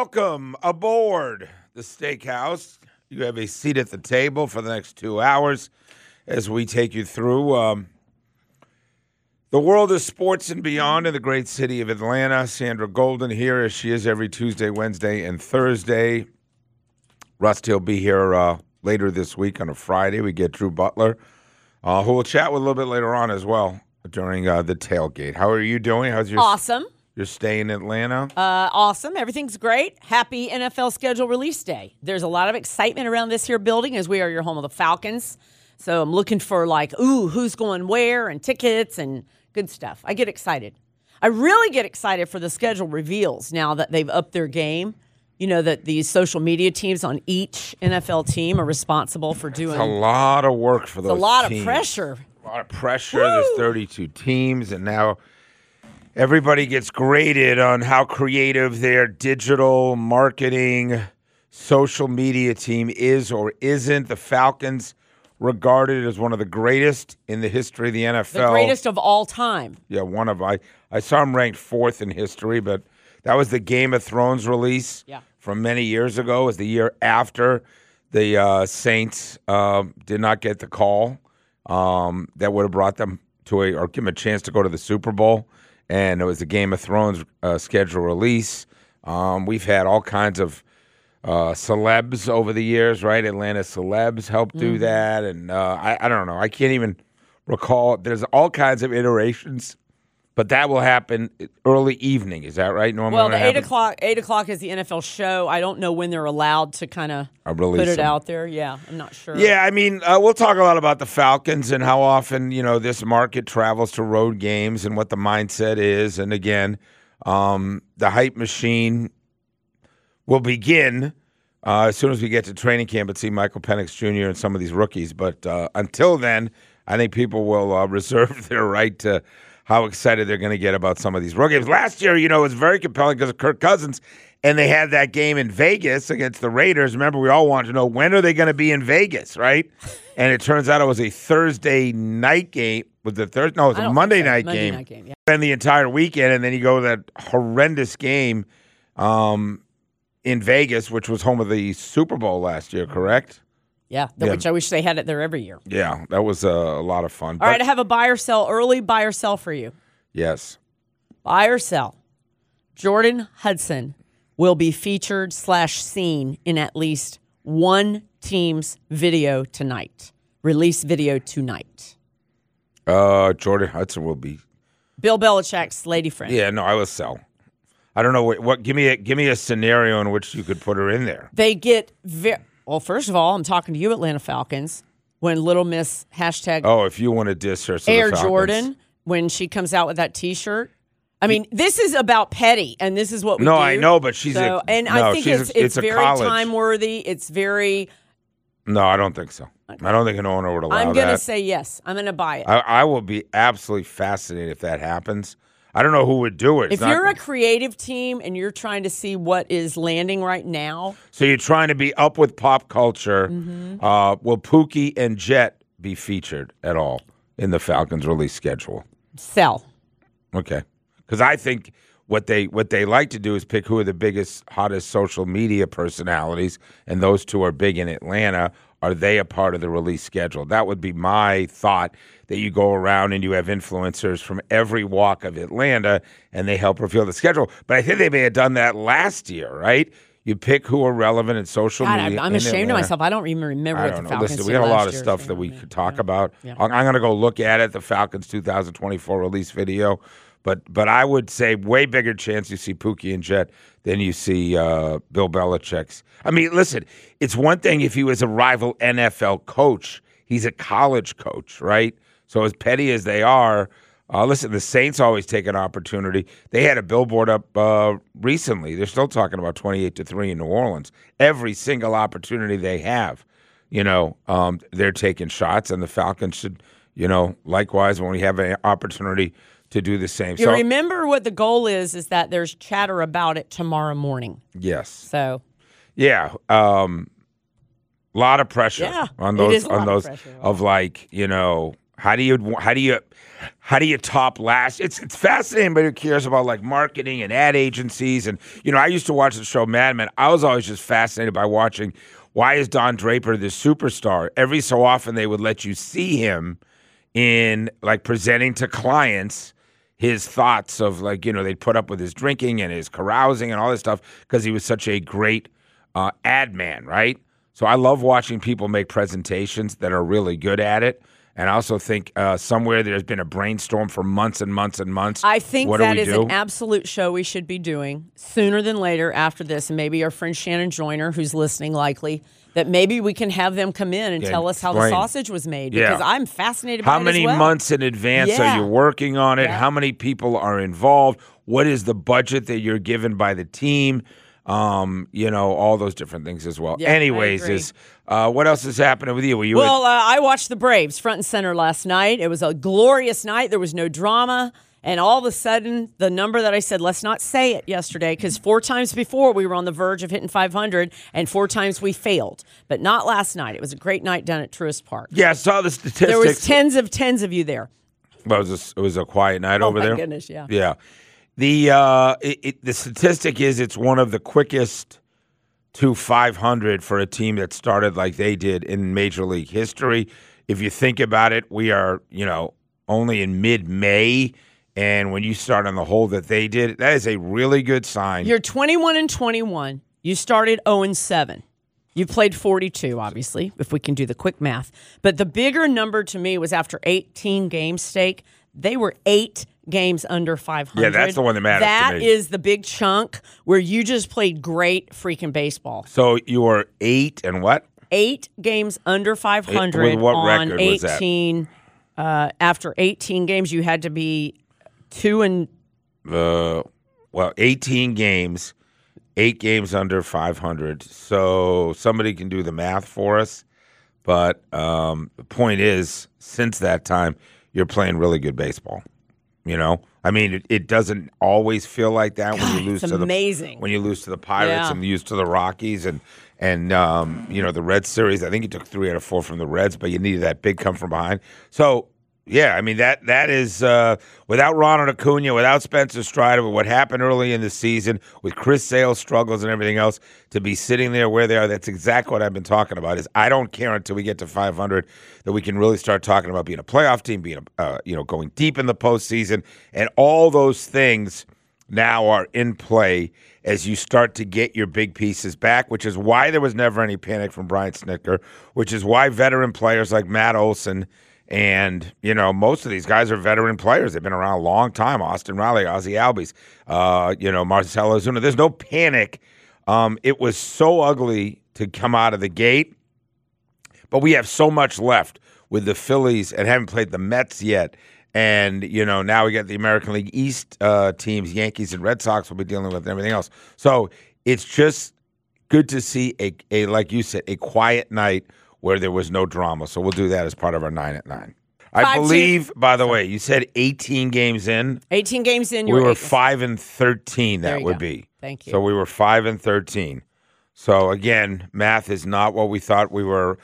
welcome aboard the Steakhouse. You have a seat at the table for the next 2 hours as we take you through the world of sports and beyond in the great city of Atlanta. Sandra Golden here, as she is every Tuesday, Wednesday, and Thursday. Rusty will be here later this week on a Friday. We get Drew Butler, who we'll chat with a little bit later on as well during the tailgate. How are you doing? How's your Awesome. Your stay in Atlanta? Awesome. Everything's great. Happy NFL schedule release day. There's a lot of excitement around this here building as we are your home of the Falcons. So I'm looking for who's going where and tickets and good stuff. I get excited. I really get excited for the schedule reveals now that they've upped their game. You know that these social media teams on each NFL team are responsible for doing a lot of work for those teams. A lot of pressure. A lot of pressure. Woo! There's 32 teams, and now everybody gets graded on how creative their digital marketing, social media team is or isn't. The Falcons regarded as one of the greatest in the history of the NFL. The greatest of all time. Yeah, I saw them ranked fourth in history, but that was the Game of Thrones release from many years ago. It was the year after the Saints did not get the call that would have brought them to or give them a chance to go to the Super Bowl. And it was the Game of Thrones schedule release. We've had all kinds of celebs over the years, right? Atlanta celebs helped do that. And I don't know. I can't even recall. There's all kinds of iterations. But that will happen early evening. Is that right? Normally, well, the 8 o'clock is the NFL show. I don't know when they're allowed to kind of put it out there. Yeah, I'm not sure. Yeah, I mean, we'll talk a lot about the Falcons and how often, this market travels to road games and what the mindset is. And again, the hype machine will begin as soon as we get to training camp and see Michael Penix Jr. and some of these rookies. But until then, I think people will reserve their right to how excited they're going to get about some of these road games. Last year, it was very compelling because of Kirk Cousins, and they had that game in Vegas against the Raiders. Remember, we all wanted to know, when are they going to be in Vegas, right? And it turns out it was a Thursday night game. Was it Thursday? No, it was a Monday night game. And the entire weekend, and then you go to that horrendous game in Vegas, which was home of the Super Bowl last year, correct? Yeah, which I wish they had it there every year. Yeah, that was a lot of fun. All right, I have a buy or sell, early buy or sell for you. Yes. Buy or sell. Jordan Hudson will be featured / seen in at least one team's video tonight. Release video tonight. Jordan Hudson will be Bill Belichick's lady friend. Yeah, no, I will sell. I don't know what. Give me a scenario in which you could put her in there. They get Well, first of all, I'm talking to you, Atlanta Falcons, when Little Miss hashtag. Oh, if you want to diss her, Air Jordan, when she comes out with that T-shirt. I mean, this is about petty, and this is what we do. No, I know, but she's I think it's very time-worthy. It's very. No, I don't think so. Okay. I don't think an owner would allow that. I'm going to say yes. I'm going to buy it. I will be absolutely fascinated if that happens. I don't know who would do it. If you're a creative team and you're trying to see what is landing right now. So you're trying to be up with pop culture. Mm-hmm. Will Pookie and Jet be featured at all in the Falcons release schedule? Sell. Okay. Because I think what they like to do is pick who are the biggest, hottest social media personalities, and those two are big in Atlanta. Are they a part of the release schedule? That would be my thought, that you go around and you have influencers from every walk of Atlanta, and they help reveal the schedule. But I think they may have done that last year, right? You pick who are relevant in social media. I'm ashamed of myself. I don't even remember what the Falcons did. Listen, we got a lot of stuff that we could talk about. Yeah. I'm going to go look at it, the Falcons 2024 release video. But I would say way bigger chance you see Pookie and Jet than you see Bill Belichick's. I mean, listen, it's one thing if he was a rival NFL coach. He's a college coach, right? So as petty as they are, listen, the Saints always take an opportunity. They had a billboard up recently. They're still talking about 28-3 in New Orleans. Every single opportunity they have, they're taking shots, and the Falcons should, likewise, when we have an opportunity to do the same. You remember what the goal is that there's chatter about it tomorrow morning. Yes. So. Yeah. A lot of pressure on those pressure. of How do you top last? It's fascinating, but who cares about like marketing and ad agencies? And I used to watch the show Mad Men. I was always just fascinated by watching, why is Don Draper this superstar? Every so often they would let you see him in like presenting to clients his thoughts of like, they'd put up with his drinking and his carousing and all this stuff because he was such a great ad man, right? So I love watching people make presentations that are really good at it. And I also think somewhere there's been a brainstorm for months and months and months. I think that is an absolute show we should be doing sooner than later after this. And maybe our friend Shannon Joyner, who's listening likely, that maybe we can have them come in and tell us how the sausage was made. Because I'm fascinated by it as well. How many months in advance are you working on it? Yeah. How many people are involved? What is the budget that you're given by the team? All those different things as well. Yeah, anyways, what else is happening with you? I watched the Braves front and center last night. It was a glorious night. There was no drama. And all of a sudden, the number that I said, let's not say it yesterday, because 4 times before we were on the verge of hitting 500, and 4 times we failed. But not last night. It was a great night down at Truist Park. Yeah, I saw the statistics. There was tens of you there. Well, it was a quiet night over there? Oh, my goodness, yeah. Yeah. The statistic is it's one of the quickest to 500 for a team that started like they did in Major League history. If you think about it, we are, only in mid-May, and when you start on the hole that they did, that is a really good sign. You're 21-21. You started 0-7. You played 42, obviously, if we can do the quick math. But the bigger number to me was after 18 games stake, they were 8 games under 500. Yeah, that's the one that matters to me. That is the big chunk where you just played great freaking baseball. So you were 8 and what? 8 games under 500 what on record 18. Was that? After 18 games, you had to be 2 and... 18 games, 8 games under 500. So somebody can do the math for us. But the point is, since that time, you're playing really good baseball. I mean, it doesn't always feel like that when you lose to when you lose to the Pirates and lose to the Rockies and the Red Series. I think you took 3 out of 4 from the Reds, but you needed that big come from behind. So yeah, I mean that is without Ronald Acuna, without Spencer Strider, with what happened early in the season, with Chris Sale's struggles and everything else, to be sitting there where they are. That's exactly what I've been talking about. Is I don't care until we get to 500 that we can really start talking about being a playoff team, being going deep in the postseason, and all those things now are in play as you start to get your big pieces back, which is why there was never any panic from Brian Snitker, which is why veteran players like Matt Olson. And, most of these guys are veteran players. They've been around a long time. Austin Riley, Ozzie Albies, Marcell Ozuna. There's no panic. It was so ugly to come out of the gate. But we have so much left with the Phillies and haven't played the Mets yet. And, now we got the American League East teams, Yankees and Red Sox will be dealing with and everything else. So it's just good to see, a like you said, a quiet night where there was no drama. So we'll do that as part of our 9 at 9. I believe, by the way, you said 18 games in. 18 games in. We were 5-13, that would be. Thank you. So we were 5-13. So again, math is not what we thought we were,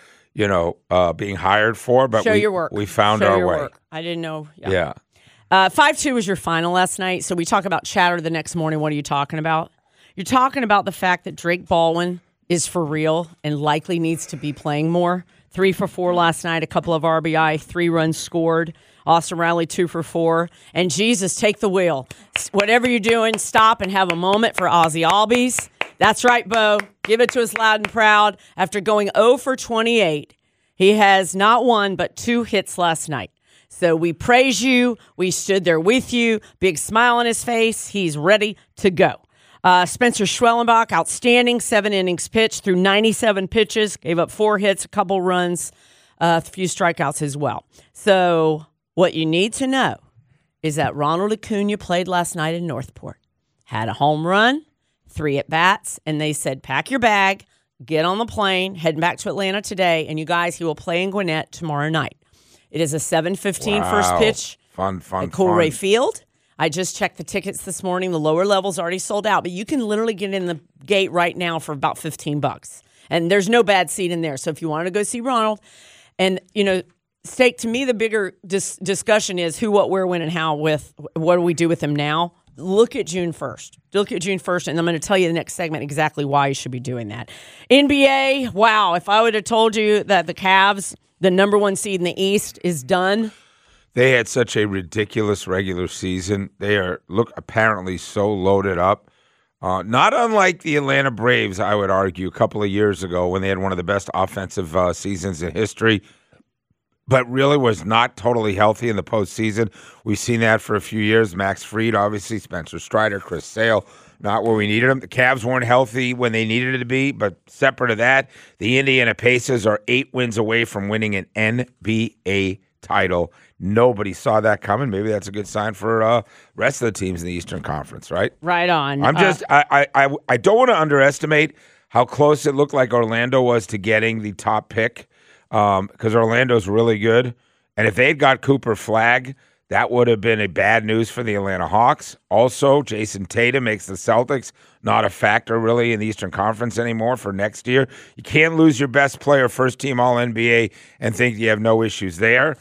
being hired for. But Show your work. We found our way. Work. I didn't know. Yeah. 5-2 was your final last night. So we talk about chatter the next morning. What are you talking about? You're talking about the fact that Drake Baldwin is for real and likely needs to be playing more. 3 for 4 last night, a couple of RBI, 3 runs scored. Austin Riley 2 for 4. And Jesus, take the wheel. Whatever you're doing, stop and have a moment for Ozzie Albies. That's right, Bo. Give it to us loud and proud. After going 0 for 28, he has not 1 but 2 hits last night. So we praise you. We stood there with you. Big smile on his face. He's ready to go. Spencer Schwellenbach, outstanding, 7 innings pitched through 97 pitches, gave up 4 hits, a couple runs, a few strikeouts as well. So what you need to know is that Ronald Acuna played last night in Northport, had a home run, 3 at-bats, and they said, pack your bag, get on the plane, heading back to Atlanta today, and you guys, he will play in Gwinnett tomorrow night. It is a 7:15 first pitch fun, at Coolray Field. I just checked the tickets this morning. The lower level's already sold out, but you can literally get in the gate right now for about $15. And there's no bad seat in there. So if you wanted to go see Ronald, and, Steak, to me, the bigger discussion is who, what, where, when, and how with what do we do with him now? Look at June 1st. Look at June 1st, and I'm going to tell you the next segment exactly why you should be doing that. NBA, wow, if I would have told you that the Cavs, the number one seed in the East, is done. They had such a ridiculous regular season. They are, apparently so loaded up. Not unlike the Atlanta Braves, I would argue, a couple of years ago when they had one of the best offensive seasons in history, but really was not totally healthy in the postseason. We've seen that for a few years. Max Fried, obviously, Spencer Strider, Chris Sale, not where we needed them. The Cavs weren't healthy when they needed it to be, but separate of that, the Indiana Pacers are 8 wins away from winning an NBA title. Nobody saw that coming. Maybe that's a good sign for rest of the teams in the Eastern Conference, right? Right on. I'm just I don't want to underestimate how close it looked like Orlando was to getting the top pick. Because Orlando's really good. And if they had got Cooper Flagg, that would have been a bad news for the Atlanta Hawks. Also, Jason Tatum makes the Celtics not a factor really in the Eastern Conference anymore for next year. You can't lose your best player, first-team All-NBA, and think you have no issues there.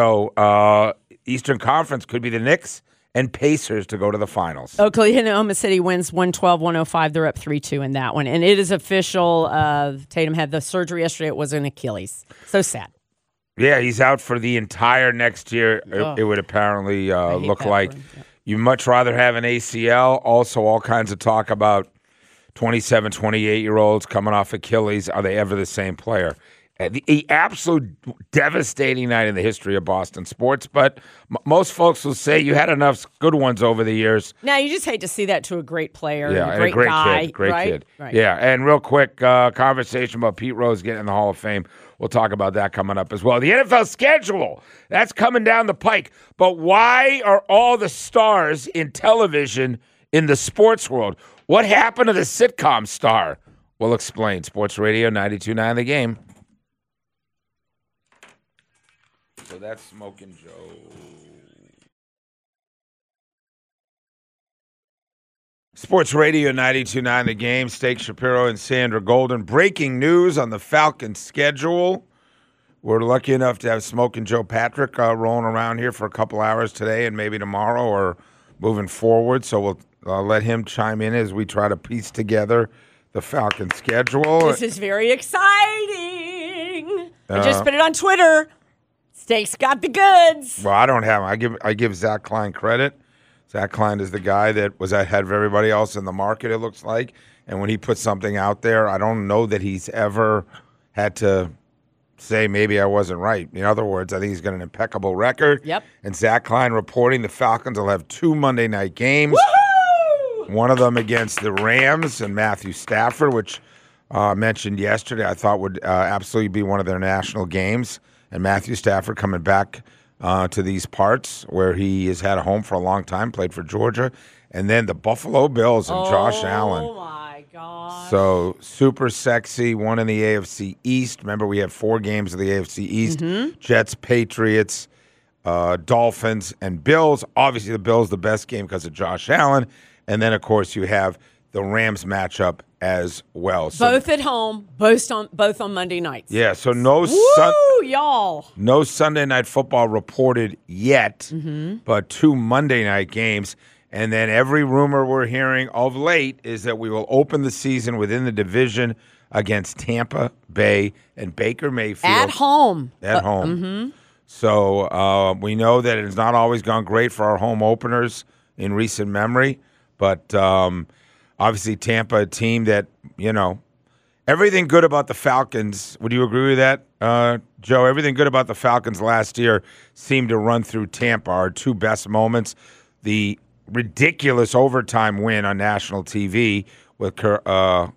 So Eastern Conference could be the Knicks and Pacers to go to the finals. Oklahoma City wins 112-105. They're up 3-2 in that one. And it is official. Tatum had the surgery yesterday. It was an Achilles. So sad. Yeah, he's out for the entire next year, it would apparently look like. Yeah. You'd much rather have an ACL. Also, all kinds of talk about 27, 28-year-olds coming off Achilles. Are they ever the same player? The absolute devastating night in the history of Boston sports, but most folks will say you had enough good ones over the years. Now, you just hate to see that to a great player, yeah, a great guy. Great right? kid. Right. Yeah, and real quick, conversation about Pete Rose getting in the Hall of Fame. We'll talk about that coming up as well. The NFL schedule, that's coming down the pike. But why are all the stars in television in the sports world? What happened to the sitcom star? We'll explain. Sports Radio 92.9 The Game. So that's Smoking Joe. Sports Radio 92.9 The Game. Steak Shapiro and Sandra Golden. Breaking news on the Falcons schedule. We're lucky enough to have Smoking Joe Patrick rolling around here for a couple hours today and maybe tomorrow or moving forward. So we'll let him chime in as we try to piece together the Falcons schedule. This is very exciting. I just put it on Twitter. Steak's got the goods. Well, I don't have him. I give Zach Klein credit. Zach Klein is the guy that was ahead of everybody else in the market, it looks like. And when he puts something out there, I don't know that he's ever had to say maybe I wasn't right. In other words, I think he's got an impeccable record. Yep. And Zach Klein reporting the Falcons will have 2 Monday night games. Woohoo! One of them against the Rams and Matthew Stafford, which I mentioned yesterday, I thought would absolutely be one of their national games. And Matthew Stafford coming back to these parts where he has had a home for a long time, played for Georgia. And then the Buffalo Bills and Josh Allen. Oh, my gosh. So super sexy, one in the AFC East. Remember, we have 4 games of the AFC East. Mm-hmm. Jets, Patriots, Dolphins, and Bills. Obviously, the Bills the best game because of Josh Allen. And then, of course, you have the Rams matchup as well. So, both at home, both on Monday nights. yeah, so no y'all. No Sunday Night Football reported yet, but 2 Monday night games. And then every rumor we're hearing of late is that we will open the season within the division against Tampa Bay and Baker Mayfield. At home. At home. So we know that it has not always gone great for our home openers in recent memory, but obviously Tampa, a team that, everything good about the Falcons. Would you agree with that, Joe? Everything good about the Falcons last year seemed to run through Tampa. Our 2 best moments, the ridiculous overtime win on national TV with Khalil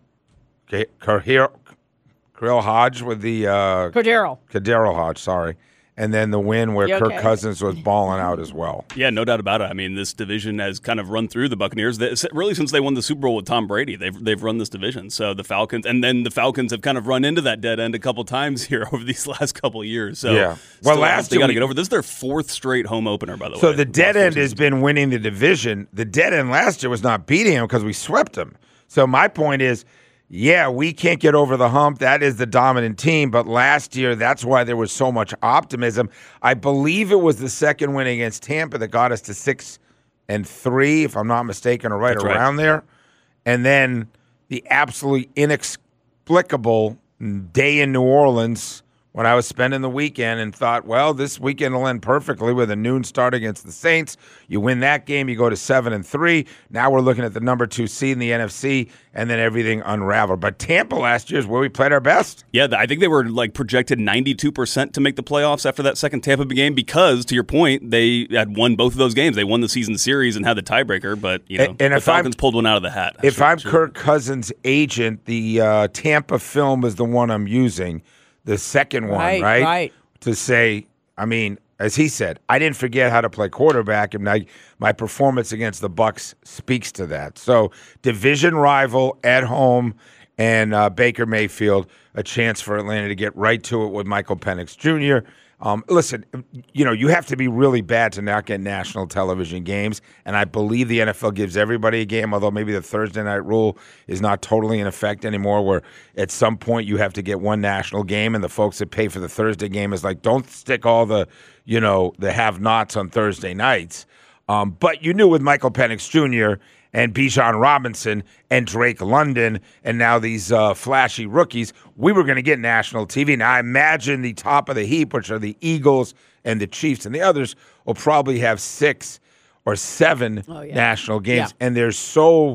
Hodge with the Cordero Hodge, sorry. And then the win where Kirk Cousins was balling out as well. Yeah, no doubt about it. I mean, this division has kind of run through the Buccaneers. Really, since they won the Super Bowl with Tom Brady, they've run this division. So the Falcons, and then the Falcons have kind of run into that dead end a couple times here over these last couple of years. So yeah, well, last they got to get over. This is their 4th straight home opener, by the way. So the dead end has been winning the division. The dead end last year was not beating him because we swept them. So my point is, yeah, we can't get over the hump. That is the dominant team. But last year, that's why there was so much optimism. I believe it was the second win against Tampa that got us to 6-3, if I'm not mistaken, or right That's around there. And then the absolutely inexplicable day in New Orleans when I was spending the weekend and thought, well, this weekend will end perfectly with a noon start against the Saints. You win that game, you go to 7-3. Now we're looking at the number 2 seed in the NFC, and then everything unraveled. But Tampa last year is where we played our best. Yeah, I think they were like projected 92% to make the playoffs after that second Tampa game because, to your point, they had won both of those games. They won the season series and had the tiebreaker, but the Falcons pulled one out of the hat. If I'm Kirk Cousins' agent, the Tampa film is the one I'm using. The second one, right? To say, I mean, as he said, I didn't forget how to play quarterback, and my performance against the Bucs speaks to that. So, division rival at home, and Baker Mayfield, a chance for Atlanta to get right to it with Michael Penix Jr. Listen, you have to be really bad to not get national television games, and I believe the NFL gives everybody a game, although maybe the Thursday night rule is not totally in effect anymore, where at some point you have to get one national game, and the folks that pay for the Thursday game is like, don't stick all the have-nots on Thursday nights. But you knew with Michael Penix Jr. and Bijan Robinson and Drake London and now these flashy rookies, we were going to get national TV. Now, I imagine the top of the heap, which are the Eagles and the Chiefs and the others, will probably have 6 or 7 national games. Yeah. And there's so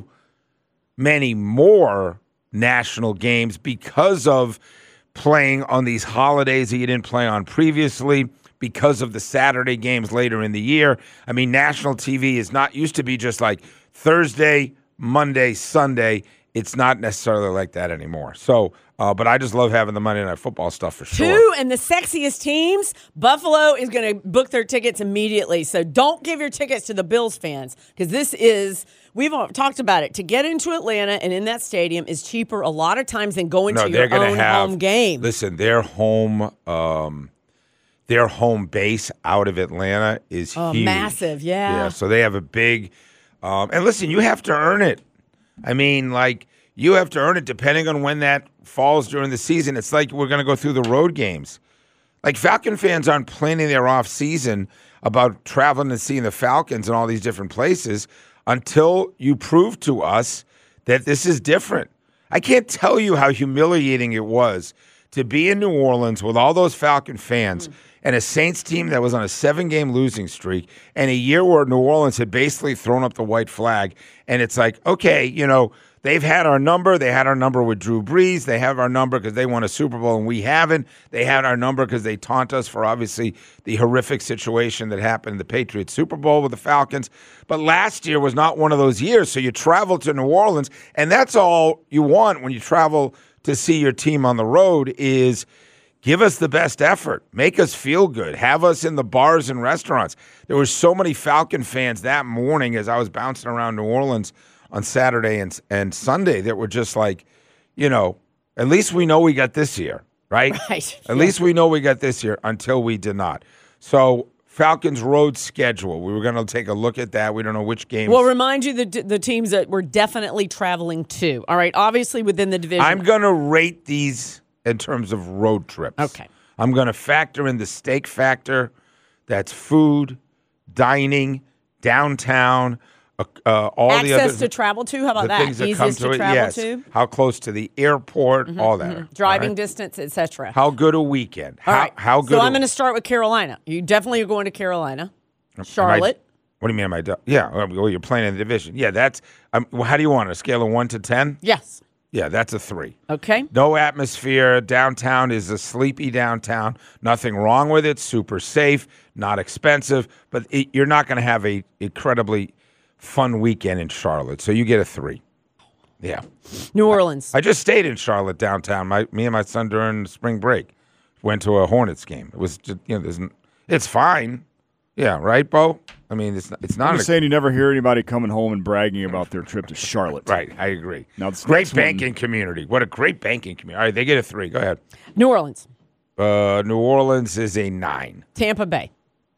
many more national games because of playing on these holidays that you didn't play on previously, because of the Saturday games later in the year. I mean, national TV is not used to be just like Thursday, Monday, Sunday. It's not necessarily like that anymore. So, but I just love having the Monday Night Football stuff for sure. 2 and the sexiest teams, Buffalo is going to book their tickets immediately. So don't give your tickets to the Bills fans because we've talked about it. To get into Atlanta and in that stadium is cheaper a lot of times than going to your own home game. Listen, their home base out of Atlanta is huge. Massive, yeah. Yeah, so they have a big and listen, you have to earn it. I mean, you have to earn it depending on when that falls during the season. It's like we're going to go through the road games. Like, Falcon fans aren't planning their off season about traveling and seeing the Falcons in all these different places until you prove to us that this is different. I can't tell you how humiliating it was to be in New Orleans with all those Falcon fans and a Saints team that was on a 7-game losing streak and a year where New Orleans had basically thrown up the white flag. And it's like, okay, they've had our number. They had our number with Drew Brees. They have our number because they won a Super Bowl and we haven't. They had our number because they taunt us for obviously the horrific situation that happened in the Patriots Super Bowl with the Falcons. But last year was not one of those years. So you travel to New Orleans, and that's all you want when you travel to see your team on the road is give us the best effort. Make us feel good. Have us in the bars and restaurants. There were so many Falcon fans that morning as I was bouncing around New Orleans on Saturday and Sunday that were just like, at least we know we got this year, right? Right. At least we know we got this year until we did not. So Falcons road schedule. We were going to take a look at that. We don't know which games. We'll remind you the teams that we're definitely traveling to. All right, obviously within the division. I'm going to rate these in terms of road trips. Okay. I'm going to factor in the steak factor. That's food, dining, downtown, all access the other to travel to. How about the that? things that Easiest come to it. travel Yes. to. How close to the airport, all that. Driving all right? distance, etc. How good a weekend? All right. How good? So I'm going to start with Carolina. You definitely are going to Carolina. Charlotte. What do you mean? Well, you're playing in the division. Yeah, that's. How do you want it? A scale of 1 to 10? Yes. Yeah, that's a 3. Okay. No atmosphere. Downtown is a sleepy downtown. Nothing wrong with it. Super safe. Not expensive. But you're not going to have a incredibly fun weekend in Charlotte. So you get a 3. Yeah. New Orleans. I just stayed in Charlotte downtown. Me and my son during spring break went to a Hornets game. It was just, it's fine. Yeah, right, Bo? I mean, it's not. I'm just saying you never hear anybody coming home and bragging about their trip to Charlotte. Right, I agree. Now, this great next one- banking community. What a great banking community. All right, they get a 3. Go ahead. New Orleans. New Orleans is a 9. Tampa Bay.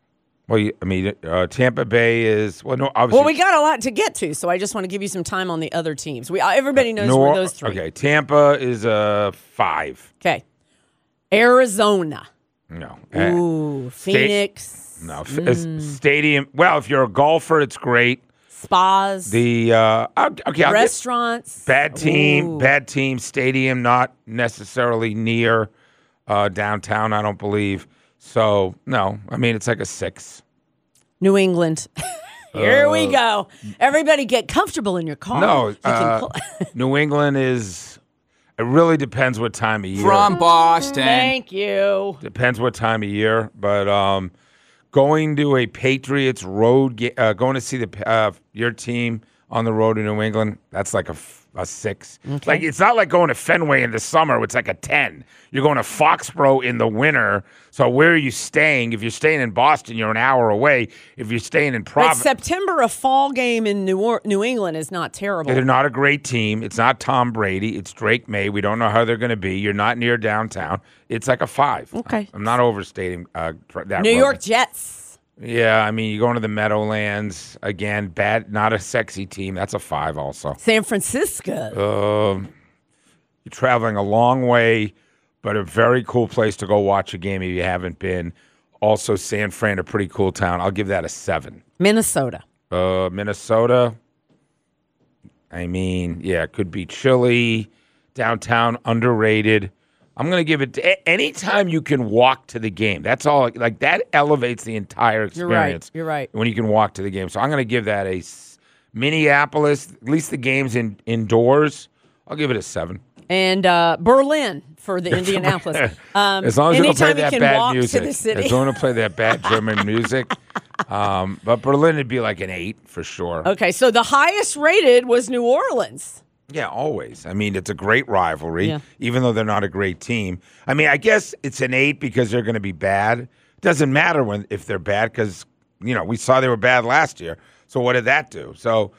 Well, Tampa Bay is no. Obviously, Well, we got a lot to get to, so I just want to give you some time on the other teams. Everybody knows where those three. Okay, Tampa is a 5. Okay, Arizona. No. Ooh, Phoenix. No. Stadium. Well, if you're a golfer, it's great. Spas. The restaurants. Bad team. Ooh. Bad team. Stadium not necessarily near downtown. I don't believe. So no. I mean, it's like a 6. New England. Here we go. Everybody get comfortable in your car. No. New England is. It really depends what time of year. From Boston. Thank you. Depends what time of year, but going to a Patriots road, going to see your team on the road in New England, that's like a 6. Okay. Like it's not like going to Fenway in the summer. It's like a 10. You're going to Foxborough in the winter. So where are you staying? If you're staying in Boston, you're an hour away. If you're staying in But Providence, September, a fall game in New England is not terrible. they're not a great team. It's not Tom Brady. It's Drake May. We don't know how they're going to be. You're not near downtown. It's like a 5. Okay. I'm not overstating that. New road. York Jets. Yeah, I mean, you're going to the Meadowlands again. Bad, not a sexy team. That's a 5 also. San Francisco. You're traveling a long way, but a very cool place to go watch a game if you haven't been. Also, San Fran, a pretty cool town. I'll give that a 7. Minnesota. Minnesota. I mean, yeah, it could be chilly. Downtown, underrated. I'm going to give it anytime you can walk to the game. That's all. Like that elevates the entire experience. You're right. When you can walk to the game. So I'm going to give that a Minneapolis, at least the game's indoors. I'll give it a 7. And Berlin for the Indianapolis. As long as you don't play anytime you that can bad walk music. to the city. As long as you don't play that bad German music. But Berlin would be like an 8 for sure. Okay, so the highest rated was New Orleans. Yeah, always. I mean, it's a great rivalry, Yeah. even though they're not a great team. I mean, I guess it's an 8 because they're going to be bad. It doesn't matter if they're bad because, we saw they were bad last year. So what did that do? So,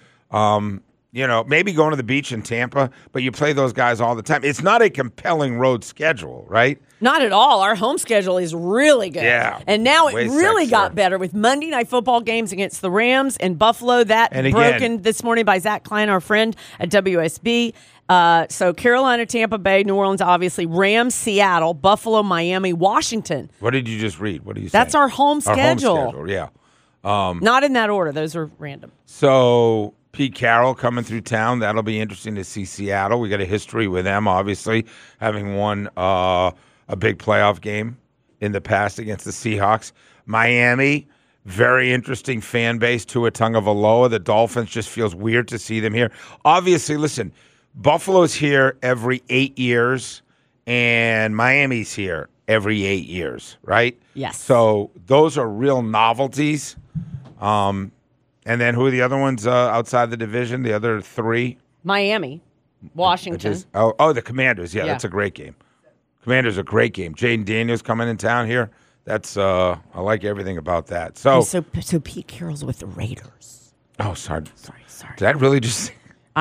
maybe going to the beach in Tampa, but you play those guys all the time. It's not a compelling road schedule, right? Not at all. Our home schedule is really good. Yeah, And now it way really sexier. got better with Monday Night Football games against the Rams and Buffalo. That And again- broken this morning by Zach Klein, our friend at WSB. So Carolina, Tampa Bay, New Orleans, obviously, Rams, Seattle, Buffalo, Miami, Washington. What did you just read? What are you saying? That's our home schedule. Our home schedule, yeah. Not in that order. Those are random. So Pete Carroll coming through town. That'll be interesting to see Seattle. We got a history with them, obviously, having won a big playoff game in the past against the Seahawks. Miami, very interesting fan base. Tua Tagovailoa. The Dolphins just feels weird to see them here. Obviously, listen, Buffalo's here every 8 years, and Miami's here every 8 years, right? Yes. So those are real novelties. And then who are the other ones outside the division? The other 3? Miami, Washington. The Commanders. Yeah, Yeah. that's a great game. Commanders a great game. Jaden Daniels coming in town here. That's I like everything about that. So Pete Carroll's with the Raiders. oh, sorry. Sorry. Did that really just?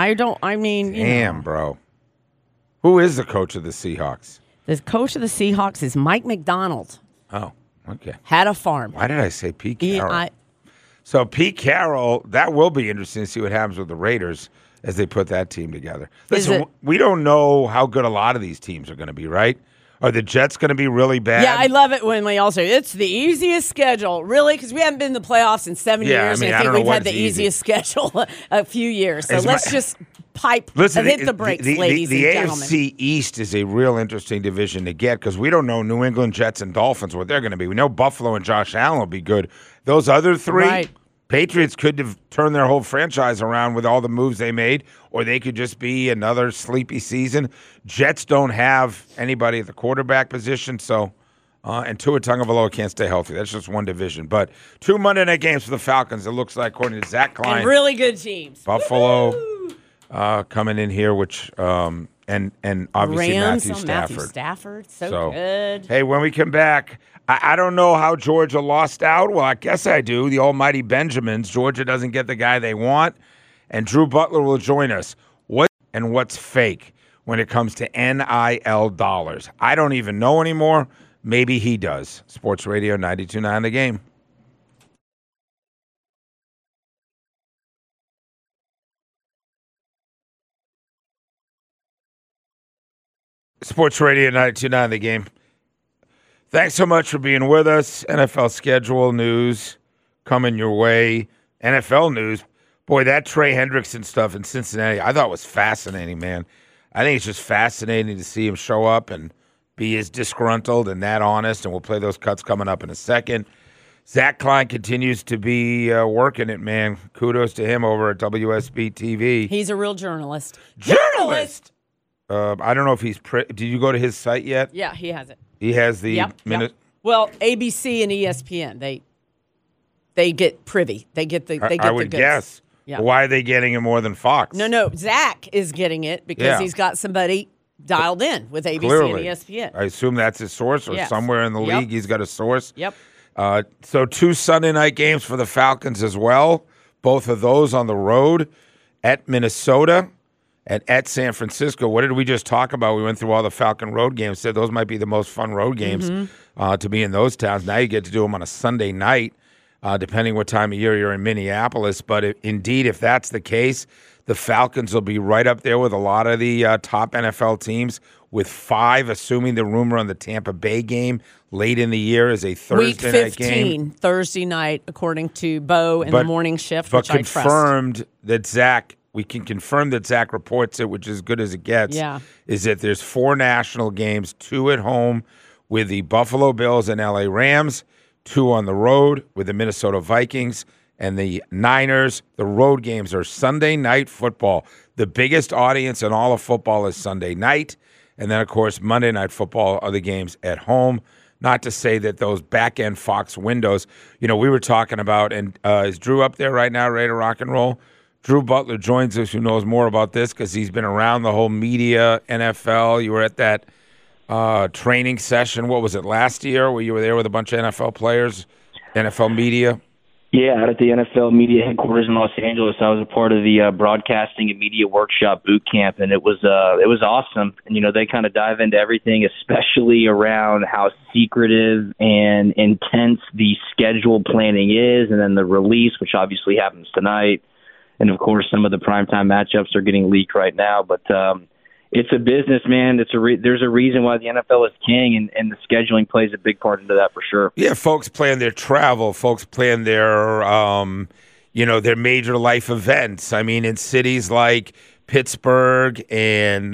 Damn, Bro. Who is the coach of the Seahawks? The coach of the Seahawks is Mike McDonald. Oh, okay. Had a farm. Why did I say Pete Carroll? I- So Pete Carroll, that will be interesting to see what happens with the Raiders as they put that team together. Listen, we don't know how good a lot of these teams are going to be, right? Are the Jets going to be really bad? Yeah, I love it when we all say it's the easiest schedule. Really? Because we haven't been in the playoffs in 7 Yeah, years. I mean, and I I don't think know we've had what's the easy. easiest schedule a few years. So Is let's my- just hit the brakes, ladies the and gentlemen. AFC East is a real interesting division to get because we don't know New England, Jets, and Dolphins what they're going to be. We know Buffalo and Josh Allen will be good. Those other 3, Right. Patriots could have turned their whole franchise around with all the moves they made, or they could just be another sleepy season. Jets don't have anybody at the quarterback position, so and Tua Tagovailoa can't stay healthy. That's just one division. But 2 Monday night games for the Falcons, it looks like, according to Zach Klein. And really good teams. Buffalo coming in here, which and obviously Rams, Matthew Stafford. Matthew Stafford, so good. Hey, when we come back, I don't know how Georgia lost out. Well, I guess I do. The almighty Benjamins. Georgia doesn't get the guy they want, and Drew Butler will join us. What's fake when it comes to NIL dollars? I don't even know anymore. Maybe he does. Sports Radio 92.9 The Game. Sports Radio 92.9 The Game. Thanks so much for being with us. NFL schedule news coming your way. NFL news. Boy, that Trey Hendrickson stuff in Cincinnati, I thought was fascinating, man. I think it's just fascinating to see him show up and be as disgruntled and that honest, and we'll play those cuts coming up in a second. Zach Klein continues to be working it, man. Kudos to him over at WSB TV. He's a real journalist. Journalist! I don't know if he's did you go to his site yet? Yeah, he has it. He has the Yep. Well, ABC and ESPN, they get privy. They get the they get I the would goods. guess. Yeah. Why are they getting it more than Fox? No. Zach is getting it because he's got somebody dialed in with ABC Clearly. and ESPN. I assume that's his source, or Yes. somewhere in the Yep. league he's got a source. Yep. So 2 Sunday night games for the Falcons as well. Both of those on the road at Minnesota and at San Francisco. What did we just talk about? We went through all the Falcon road games, said those might be the most fun road games to be in those towns. Now you get to do them on a Sunday night, depending what time of year you're in Minneapolis. But indeed, if that's the case, the Falcons will be right up there with a lot of the top NFL teams, with 5, assuming the rumor on the Tampa Bay game late in the year is a Thursday Week night game. 15, Thursday night, according to Bo in the morning shift, But which I trust. confirmed that Zach, we can confirm that Zach reports it, which is good as it gets, Yeah. is that there's 4 national games, 2 at home with the Buffalo Bills and LA Rams, 2 on the road with the Minnesota Vikings and the Niners. The road games are Sunday night football. The biggest audience in all of football is Sunday night. And then, of course, Monday Night Football are the games at home. Not to say that those back-end Fox windows, we were talking about, and is Drew up there right now, ready to rock and roll? Drew Butler joins us, who knows more about this because he's been around the whole media, NFL. You were at that training session, what was it, last year, where you were there with a bunch of NFL players, NFL media? Yeah, out at the NFL media headquarters in Los Angeles, I was a part of the broadcasting and media workshop boot camp, and it was awesome. And they kind of dive into everything, especially around how secretive and intense the schedule planning is, and then the release, which obviously happens tonight, and of course some of the primetime matchups are getting leaked right now. But it's a business, man. There's a reason why the NFL is king, and the scheduling plays a big part into that for sure. Yeah, folks plan their travel. Folks plan their, their major life events. I mean, in cities like Pittsburgh and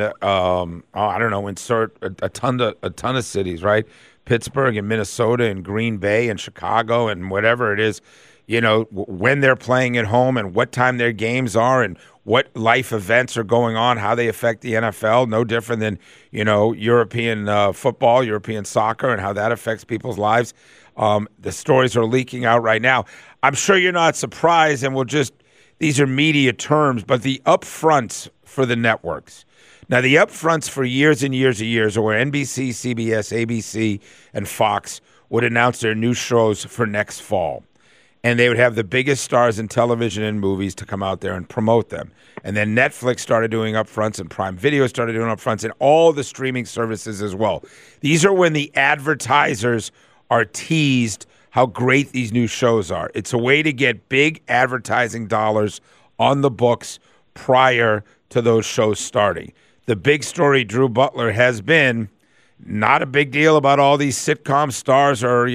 I don't know, insert a ton of cities, right? Pittsburgh and Minnesota and Green Bay and Chicago and whatever it is. When they're playing at home and what time their games are and what life events are going on, how they affect the NFL. No different than, European football, European soccer, and how that affects people's lives. The stories are leaking out right now. I'm sure you're not surprised, and these are media terms, but the upfronts for the networks. Now, the upfronts for years and years and years are where NBC, CBS, ABC, and Fox would announce their new shows for next fall. And they would have the biggest stars in television and movies to come out there and promote them. And then Netflix started doing upfronts, and Prime Video started doing upfronts, and all the streaming services as well. These are when the advertisers are teased how great these new shows are. It's a way to get big advertising dollars on the books prior to those shows starting. The big story, Drew Butler, has been not a big deal about all these sitcom stars or,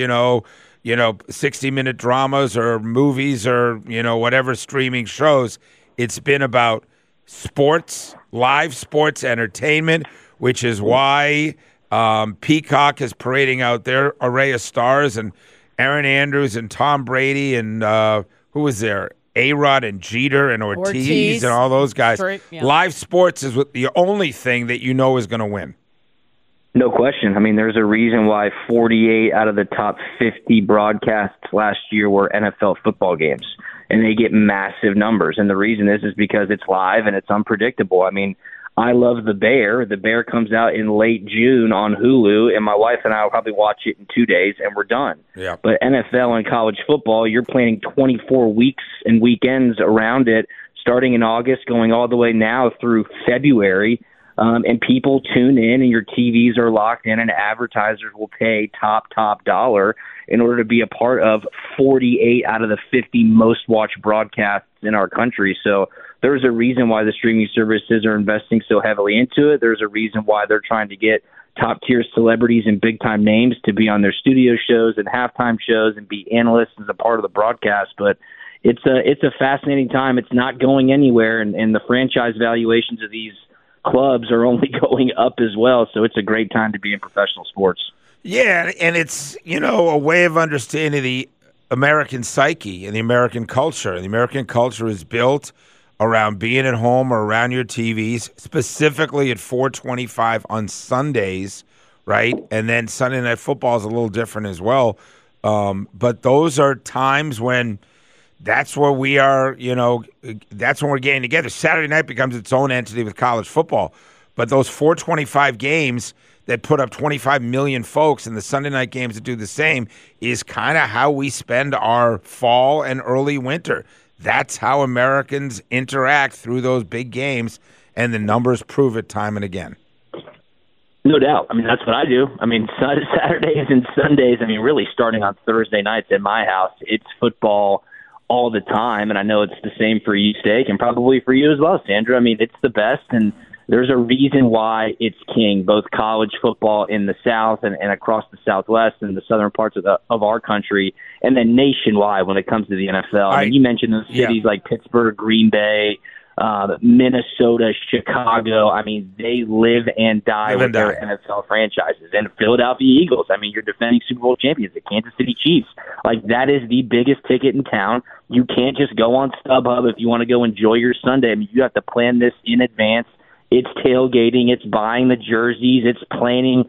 60-minute dramas or movies or, whatever streaming shows. It's been about sports, live sports entertainment, which is why Peacock is parading out their array of stars, and Aaron Andrews and Tom Brady and who was there? A-Rod and Jeter and Ortiz and all those guys. Straight, yeah. Live sports is the only thing that you know is going to win. No question. I mean, there's a reason why 48 out of the top 50 broadcasts last year were NFL football games, and they get massive numbers. And the reason is because it's live and it's unpredictable. I mean, I love The Bear. The Bear comes out in late June on Hulu, and my wife and I will probably watch it in 2 days, and we're done. Yeah. But NFL and college football, you're planning 24 weeks and weekends around it, starting in August, going all the way now through February. And people tune in, and your TVs are locked in, and advertisers will pay top dollar in order to be a part of 48 out of the 50 most watched broadcasts in our country. So there's a reason why the streaming services are investing so heavily into it. There's a reason why they're trying to get top-tier celebrities and big-time names to be on their studio shows and halftime shows and be analysts as a part of the broadcast. But it's a fascinating time. It's not going anywhere, and the franchise valuations of these clubs are only going up as well. So it's a great time to be in professional sports. Yeah, and it's, a way of understanding the American psyche and the American culture. And the American culture is built around being at home or around your TVs, specifically at 4:25 on Sundays, right? And then Sunday Night Football is a little different as well. But those are times when that's where we are, that's when we're getting together. Saturday night becomes its own entity with college football. But those 4:25 games that put up 25 million folks and the Sunday night games that do the same is kind of how we spend our fall and early winter. That's how Americans interact through those big games, and the numbers prove it time and again. No doubt. I mean, that's what I do. I mean, Saturdays and Sundays, really starting on Thursday nights at my house, it's football all the time, and I know it's the same for you, Steak, and probably for you as well, Sandra. I mean, it's the best, and there's a reason why it's king, both college football in the South and across the Southwest and the southern parts of our country, and then nationwide when it comes to the NFL. I mean, you mentioned those cities like Pittsburgh, Green Bay, Minnesota, Chicago. I mean, they live and die with their NFL franchises. And Philadelphia Eagles. I mean, you're defending Super Bowl champions, the Kansas City Chiefs. Like, that is the biggest ticket in town. You can't just go on StubHub if you want to go enjoy your Sunday. I mean, you have to plan this in advance. It's tailgating, it's buying the jerseys, it's planning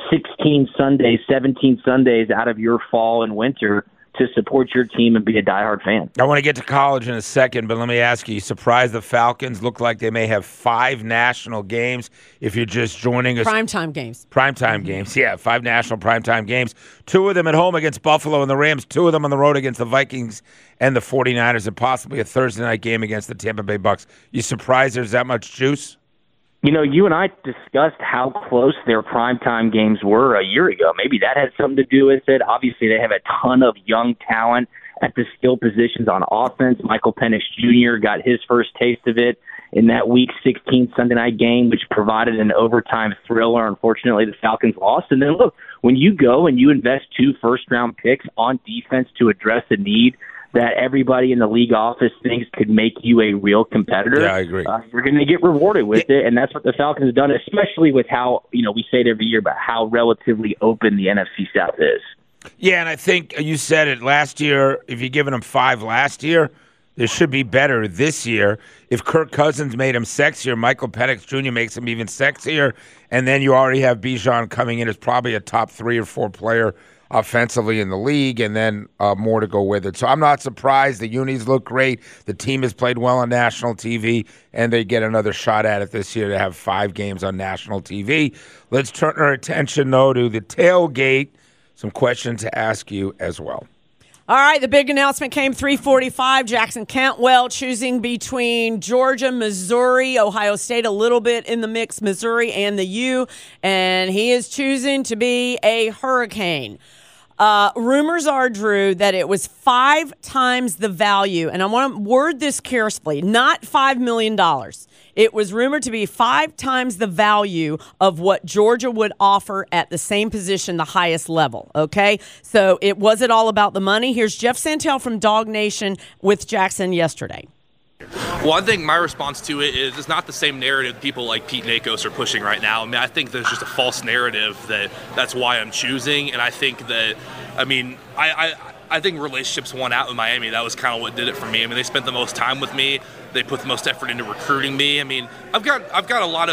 16 Sundays, 17 Sundays out of your fall and winter to support your team and be a diehard fan. I want to get to college in a second, but let me ask you surprised the Falcons look like they may have 5 national games if you're just joining us. Primetime games. Primetime games, yeah, 5 national primetime games. 2 of them at home against Buffalo and the Rams, 2 of them on the road against the Vikings and the 49ers, and possibly a Thursday night game against the Tampa Bay Bucks. You surprised there's that much juice? You and I discussed how close their primetime games were a year ago. Maybe that had something to do with it. Obviously, they have a ton of young talent at the skill positions on offense. Michael Penix Jr. got his first taste of it in that Week 16 Sunday night game, which provided an overtime thriller. Unfortunately, the Falcons lost. And then, look, when you go and you invest 2 first-round picks on defense to address a need that everybody in the league office thinks could make you a real competitor. Yeah, I agree. You're going to get rewarded with it, and that's what the Falcons have done, especially with how, we say it every year, but how relatively open the NFC South is. Yeah, and I think you said it last year, if you're giving them 5 last year, they should be better this year. If Kirk Cousins made him sexier, Michael Penix Jr. makes him even sexier, and then you already have Bijan coming in as probably a top 3 or 4 player offensively in the league, and then more to go with it. So I'm not surprised. The unis look great. The team has played well on national TV, and they get another shot at it this year to have 5 games on national TV. Let's turn our attention, though, to the tailgate. Some questions to ask you as well. All right, the big announcement came 3:45. Jackson Cantwell choosing between Georgia, Missouri, Ohio State a little bit in the mix, Missouri and the U, and he is choosing to be a Hurricane. Rumors are, Drew, that it was 5 times the value, and I want to word this carefully, not $5 million. It was rumored to be 5 times the value of what Georgia would offer at the same position, the highest level, okay? So was it all about the money? Here's Jeff Santel from Dog Nation with Jackson yesterday. Well, I think my response to it is it's not the same narrative people like Pete Nakos are pushing right now. I mean, I think there's just a false narrative that's why I'm choosing, and I think that, I think relationships won out in Miami. That was kind of what did it for me. I mean, they spent the most time with me. They put the most effort into recruiting me. I mean, I've got a lot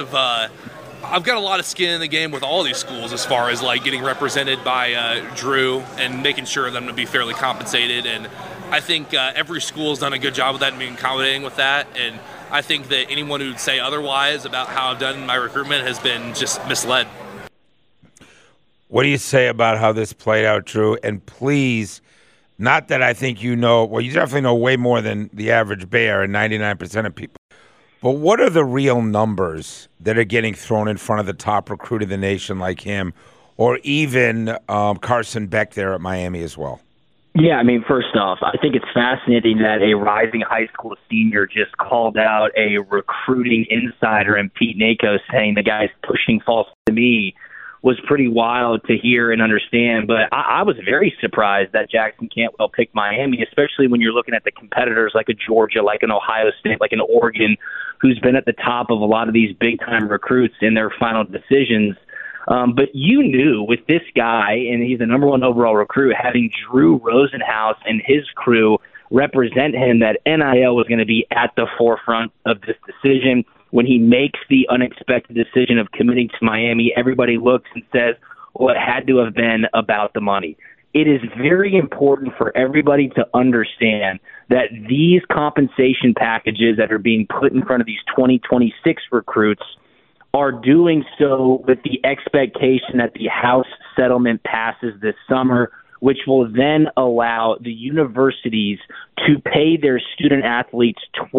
of skin in the game with all these schools as far as like getting represented by Drew and making sure that I'm going to be fairly compensated. And I think every school has done a good job with that and being accommodating with that. And I think that anyone who would say otherwise about how I've done my recruitment has been just misled. What do you say about how this played out, Drew? And please, not that I think you definitely know way more than the average Bear and 99% of people. But what are the real numbers that are getting thrown in front of the top recruit of the nation like him, or even Carson Beck there at Miami as well? Yeah, I mean, first off, I think it's fascinating that a rising high school senior just called out a recruiting insider and Pete Nakos saying the guy's pushing false to me was pretty wild to hear and understand. But I was very surprised that Jackson Cantwell picked Miami, especially when you're looking at the competitors like a Georgia, like an Ohio State, like an Oregon, who's been at the top of a lot of these big-time recruits in their final decisions. But you knew with this guy, and he's the number one overall recruit, having Drew Rosenhaus and his crew represent him, that NIL was going to be at the forefront of this decision. When he makes the unexpected decision of committing to Miami, everybody looks and says, well, it had to have been about the money. It is very important for everybody to understand that these compensation packages that are being put in front of these 2026 recruits are doing so with the expectation that the House settlement passes this summer, which will then allow the universities to pay their student athletes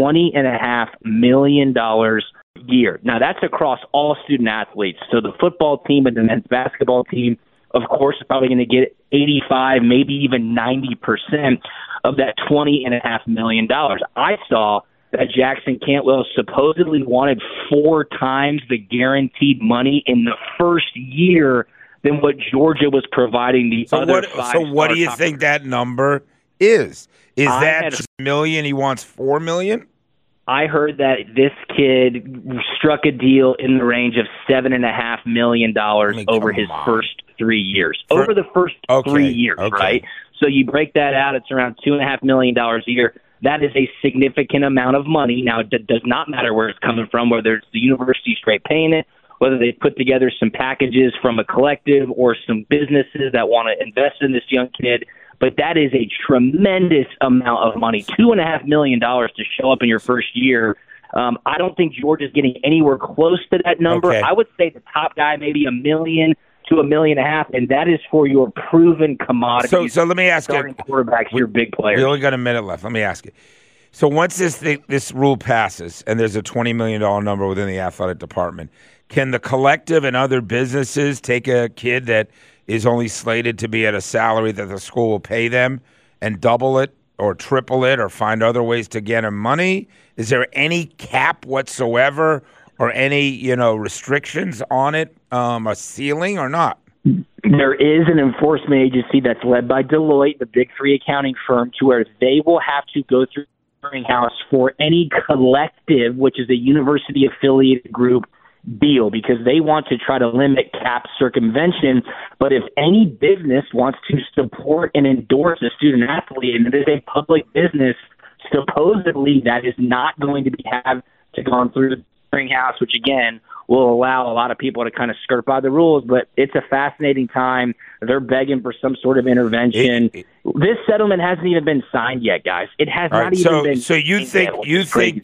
$20.5 million a year. Now, that's across all student athletes. So the football team and the men's basketball team, of course, are probably going to get 85, maybe even 90% of that $20.5 million. I saw that Jackson Cantwell supposedly wanted 4 times the guaranteed money in the first year than what Georgia was providing the other 5. So what do you think that number is? Is that $1 million? He wants $4 million? I heard that this kid struck a deal in the range of $7.5 million over his first 3 years. Over the first 3 years, right? So you break that out, it's around $2.5 million a year. That is a significant amount of money. Now, it does not matter where it's coming from, whether it's the university straight paying it, whether they put together some packages from a collective or some businesses that want to invest in this young kid. But that is a tremendous amount of money, $2.5 million to show up in your first year. I don't think Georgia's getting anywhere close to that number. Okay. I would say the top guy, maybe $1 million to $1.5 million, and that is for your proven commodities. So let me ask you, starting quarterbacks, your big players. We only got a minute left. Let me ask you. So once this rule passes and there's a $20 million number within the athletic department, can the collective and other businesses take a kid that is only slated to be at a salary that the school will pay them and double it or triple it or find other ways to get him money? Is there any cap whatsoever or any, restrictions on it, a ceiling or not? There is an enforcement agency that's led by Deloitte, the big 3 accounting firm, to where they will have to go through the clearinghouse for any collective, which is a university-affiliated group, deal, because they want to try to limit cap circumvention. But if any business wants to support and endorse a student athlete, and it is a public business, supposedly that is not going to have to go through the clearinghouse, which again will allow a lot of people to kind of skirt by the rules. But it's a fascinating time. They're begging for some sort of intervention. This settlement hasn't even been signed yet, guys. It has not even been. So you think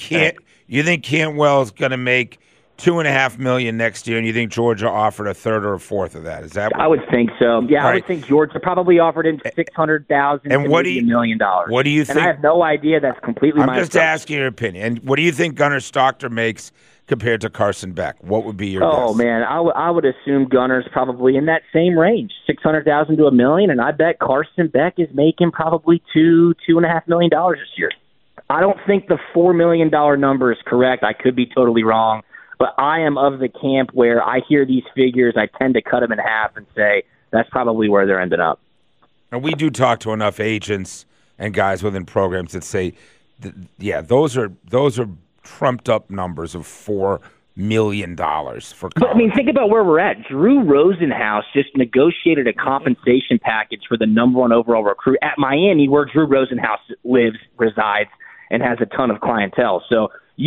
Cantwell is going to make $2.5 million next year, and you think Georgia offered a third or a fourth of that? Is that? I would think so. Yeah, I would think Georgia probably offered him $600,000 and $1 million. What do you think? And I have no idea. That's completely. I'm just asking your opinion. And what do you think Gunnar Stockton makes compared to Carson Beck? What would be your guess? Oh man, I would assume Gunnar's probably in that same range, $600,000 to $1 million, and I bet Carson Beck is making probably $2.5 million this year. I don't think the $4 million number is correct. I could be totally wrong. But I am of the camp where I hear these figures, I tend to cut them in half and say that's probably where they're ending up. And we do talk to enough agents and guys within programs that say, those are trumped up numbers of $4 million for college. But I mean, think about where we're at. Drew Rosenhaus just negotiated a compensation package for the number 1 overall recruit at Miami, where Drew Rosenhaus resides, and has a ton of clientele. So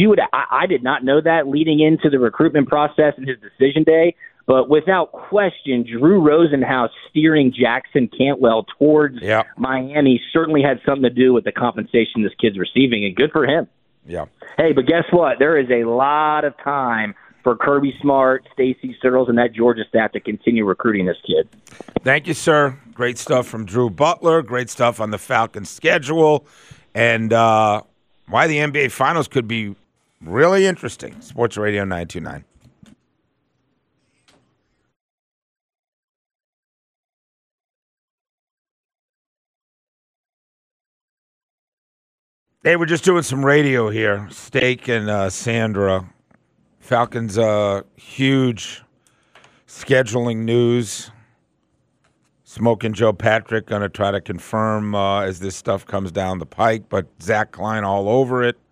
I did not know that leading into the recruitment process and his decision day, but without question, Drew Rosenhaus steering Jackson Cantwell towards Miami certainly had something to do with the compensation this kid's receiving, and good for him. Yeah. Hey, but guess what? There is a lot of time for Kirby Smart, Stacey Searles, and that Georgia staff to continue recruiting this kid. Thank you, sir. Great stuff from Drew Butler. Great stuff on the Falcons schedule. And why the NBA Finals could be really interesting. Sports Radio 929. Hey, we're just doing some radio here. Steak and Sandra. Falcons, huge scheduling news. Smoking Joe Patrick going to try to confirm as this stuff comes down the pike, but Zach Klein all over it.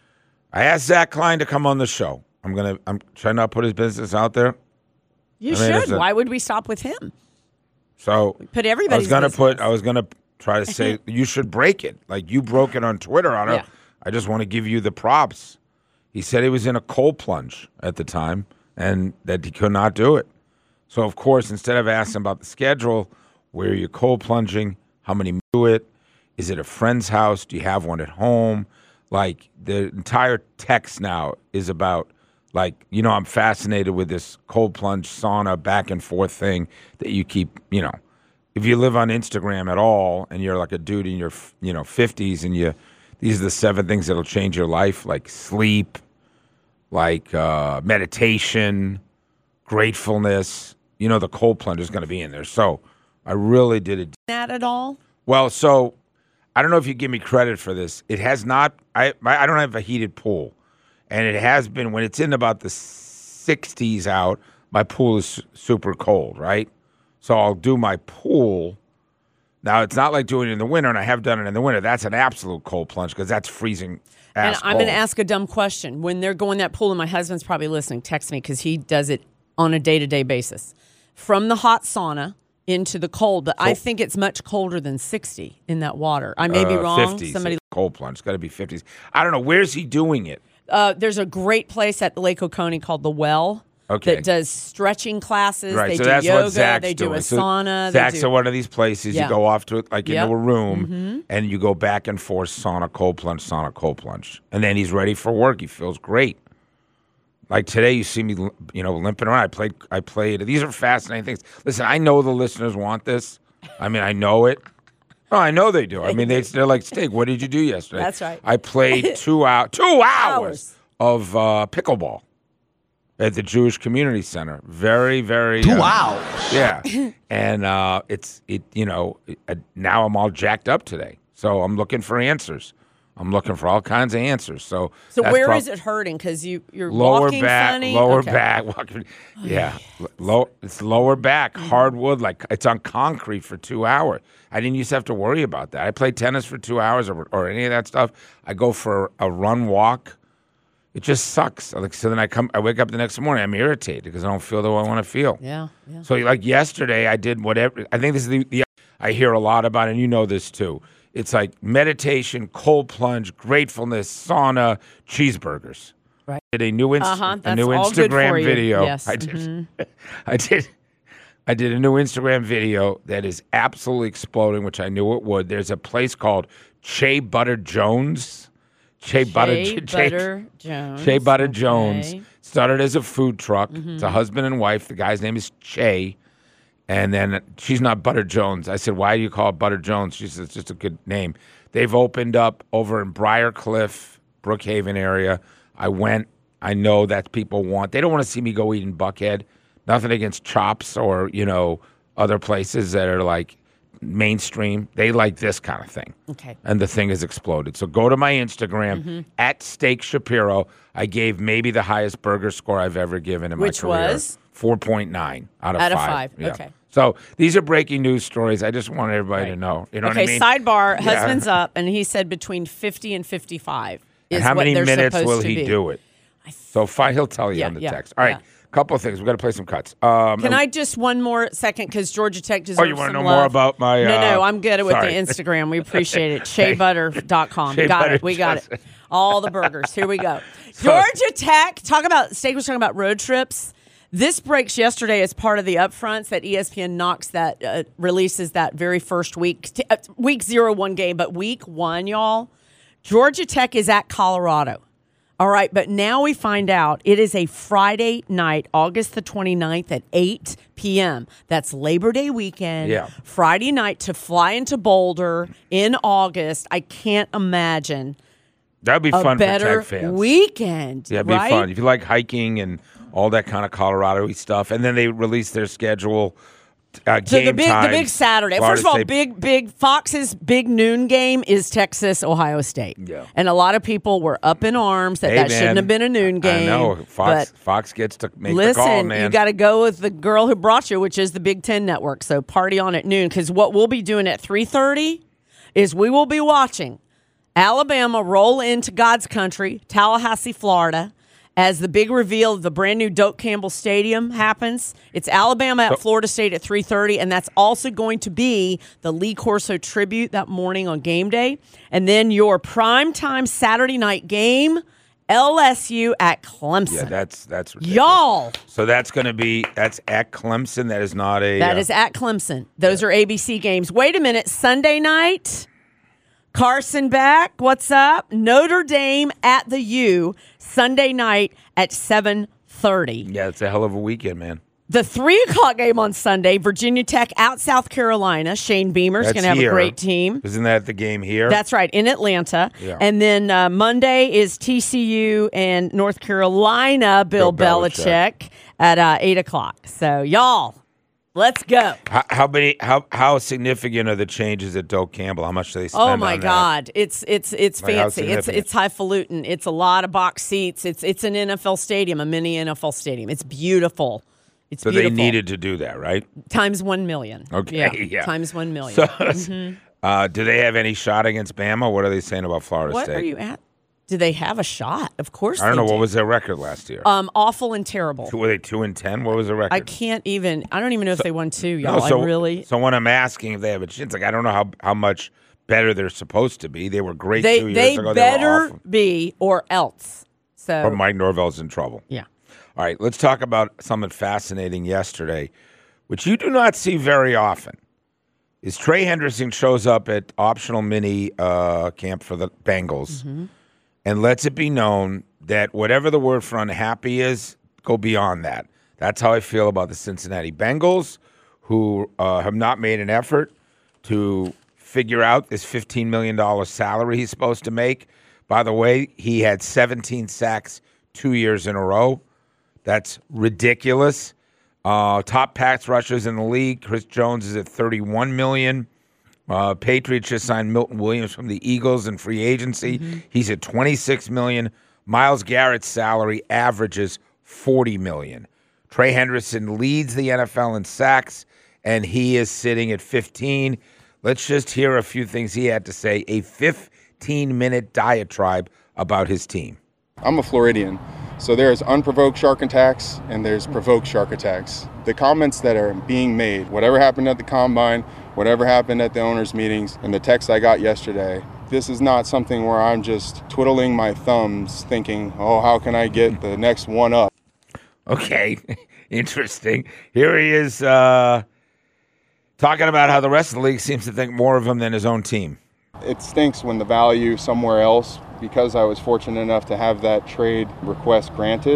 I asked Zach Klein to come on the show. I'm trying not to put his business out there. You should. Why would we stop with him? So put everybody's I was gonna try to say you should break it. Like you broke it on Twitter on it. Yeah. I just want to give you the props. He said he was in a cold plunge at the time and that he could not do it. So of course, instead of asking about the schedule, where are you cold plunging? How many do it? Is it a friend's house? Do you have one at home? Like the entire text now is about like, I'm fascinated with this cold plunge sauna back and forth thing that you keep, if you live on Instagram at all and you're like a dude in your, 50s and these are the 7 things that'll change your life, like sleep, like meditation, gratefulness, the cold plunge is going to be in there. So I really did it. That at all? Well, so I don't know if you give me credit for this. It has not, I don't have a heated pool. And it has been, when it's in about the 60s out, my pool is super cold, right? So I'll do my pool. Now, it's not like doing it in the winter, and I have done it in the winter. That's an absolute cold plunge because that's freezing ass And I'm going to ask a dumb question. When they're going that pool, and my husband's probably listening, text me because he does it on a day-to-day basis. From the hot sauna into the cold, but I think it's much colder than 60 in that water. I may be wrong. 50s. Cold plunge. It's got to be 50s. I don't know. Where's he doing it? There's a great place at Lake Oconee called The Well that does stretching classes. Right, They so do that's yoga. what Zach's they do doing. a sauna. Zach's at one of these places. Yeah. You go off to it like into a room, Mm-hmm. and you go back and forth, sauna, cold plunge. And then he's ready for work. He feels great. Like today, you see me, limping around. I played. These are fascinating things. Listen, I know the listeners want this. I mean, I know it. Oh, I know they do. I mean, they're like, Steak, what did you do yesterday? That's right. I played 2 hours of pickleball at the Jewish Community Center. Very, very 2 hours. Yeah, and now I'm all jacked up today, so I'm looking for answers. I'm looking for all kinds of answers. So where is it hurting? Because you're lower walking back, funny? lower Okay. back. Walking, yeah, it's lower back, hardwood, like it's on concrete for 2 hours. I didn't used to have to worry about that. I played tennis for 2 hours or any of that stuff. I go for a run, walk. It just sucks. Like so, then I wake up the next morning. I'm irritated because I don't feel the way I want to feel. Yeah. So like yesterday, I did whatever. I think this is the I hear a lot about, and you know this too. It's like meditation, cold plunge, gratefulness, sauna, cheeseburgers. Right. I did a new That's all good for Instagram you. video. Yes. I did. I did a new Instagram video that is absolutely exploding, which I knew it would. There's a place called Shea Butter Jones. Shea Butter Jones started as a food truck. It's a husband and wife. The guy's name is Che. And then she's not Butter Jones. I said, why do you call it Butter Jones? She said, it's just a good name. They've opened up over in Briarcliff, Brookhaven area. I went. I know that people want. They don't want to see me go eat in Buckhead. Nothing against Chops or, other places that are like mainstream. They like this kind of thing. Okay. And the thing has exploded. So go to my Instagram, at Steak Shapiro. I gave maybe the highest burger score I've ever given in my career. Which was? 4.9 out of 5. Out of 5. Yeah. Okay. So these are breaking news stories. I just want everybody to know. You know what I mean? Sidebar, Yeah. husband's up, and he said between 50 and 55 is And how what many they're minutes supposed will to he be. do it? So fine, he'll tell you on the text. All right, couple of things. We've got to play some cuts. Can I just one more second, because Georgia Tech deserves you want to some know more love. about my... No, I'm good with the sorry. Instagram. We appreciate it. SheaButter.com. Shea Got Butter it. We got it. Johnson. All the burgers. Here we go. Georgia Tech. Steak was talking about road trips. This breaks yesterday as part of the upfronts that ESPN knocks that releases that very first week 0-1 game, but week 1, y'all. Georgia Tech is at Colorado. All right, but now we find out it is a Friday night, August the 29th at 8 p.m. That's Labor Day weekend. Yeah. Friday night to fly into Boulder in August. I can't imagine That'd be a fun for better Tech fans. weekend. Yeah, it'd be right? fun. If you like hiking and all that kind of Colorado-y stuff. And then they release their schedule So game the time. big Saturday. Florida First of all, State- big Fox's big noon game is Texas Ohio State. Yeah. And a lot of people were up in arms that Hey, that man, shouldn't have been a noon game. I know. but Fox gets to make listen, the call, man. you got to go with the girl who brought you, which is the Big Ten Network. So party on at noon, because what we'll be doing at 3:30 is we will be watching Alabama roll into God's country, Tallahassee, Florida, as the big reveal of the brand new Doak Campbell Stadium happens. It's Alabama at Florida State at 3:30, and that's also going to be the Lee Corso tribute that morning on game day. And then your primetime Saturday night game, LSU at Clemson. Yeah, that's ridiculous. Y'all. So that's at Clemson. That is not a. That is at Clemson. Those are ABC games. Wait a minute. Sunday night, Carson Beck, what's up? Notre Dame at the U, Sunday night at 7:30. Yeah, it's a hell of a weekend, man. The 3:00 game on Sunday, Virginia Tech out South Carolina. Shane Beamer's That's going to have here. a great team. Isn't that the game here? That's right, in Atlanta. Yeah. And then Monday is TCU and North Carolina, Bill Belichick at 8 o'clock. So, y'all, let's go. How significant are the changes at Doak Campbell? How much do they spend? Oh my on that? God, it's Like, how fancy. It's significant? highfalutin. It's a lot of box seats. It's an NFL stadium, a mini NFL stadium. It's beautiful. It's So beautiful. they needed to do that, right? times 1 million. Okay, yeah. times 1 million. So, do they have any shot against Bama? What are they saying about Florida what State? are you at? Do they have a shot? Of course. I don't they know. do. What was their record last year? Awful and terrible. Were they 2-10? What was the record? I can't even. I don't even know if they won 2, y'all. So when I'm asking if they have a chance, like I don't know how much better they're supposed to be. They were great 2 years They ago. They were better awful. be or else. So Or Mike Norvell's in trouble. yeah. All right, let's talk about something fascinating yesterday, which you do not see very often. Is Trey Hendrickson shows up at optional mini camp for the Bengals and lets it be known that whatever the word for unhappy is, go beyond that. That's how I feel about the Cincinnati Bengals, who have not made an effort to figure out this $15 million salary he's supposed to make. By the way, he had 17 sacks 2 years in a row. That's ridiculous. Top pass rushers in the league. Chris Jones is at $31 million. Patriots just signed Milton Williams from the Eagles in free agency. He's at $26 million. Myles Garrett's salary averages $40 million. Trey Hendrickson leads the NFL in sacks, and he is sitting at 15. Let's just hear a few things he had to say. A 15-minute diatribe about his team. I'm a Floridian, so there's unprovoked shark attacks and there's provoked shark attacks. The comments that are being made, whatever happened at the combine, whatever happened at the owners' meetings, and the text I got yesterday, this is not something where I'm just twiddling my thumbs thinking, oh, how can I get the next one up? Okay, interesting. Here he is talking about how the rest of the league seems to think more of him than his own team. It stinks when the value somewhere else, because I was fortunate enough to have that trade request granted,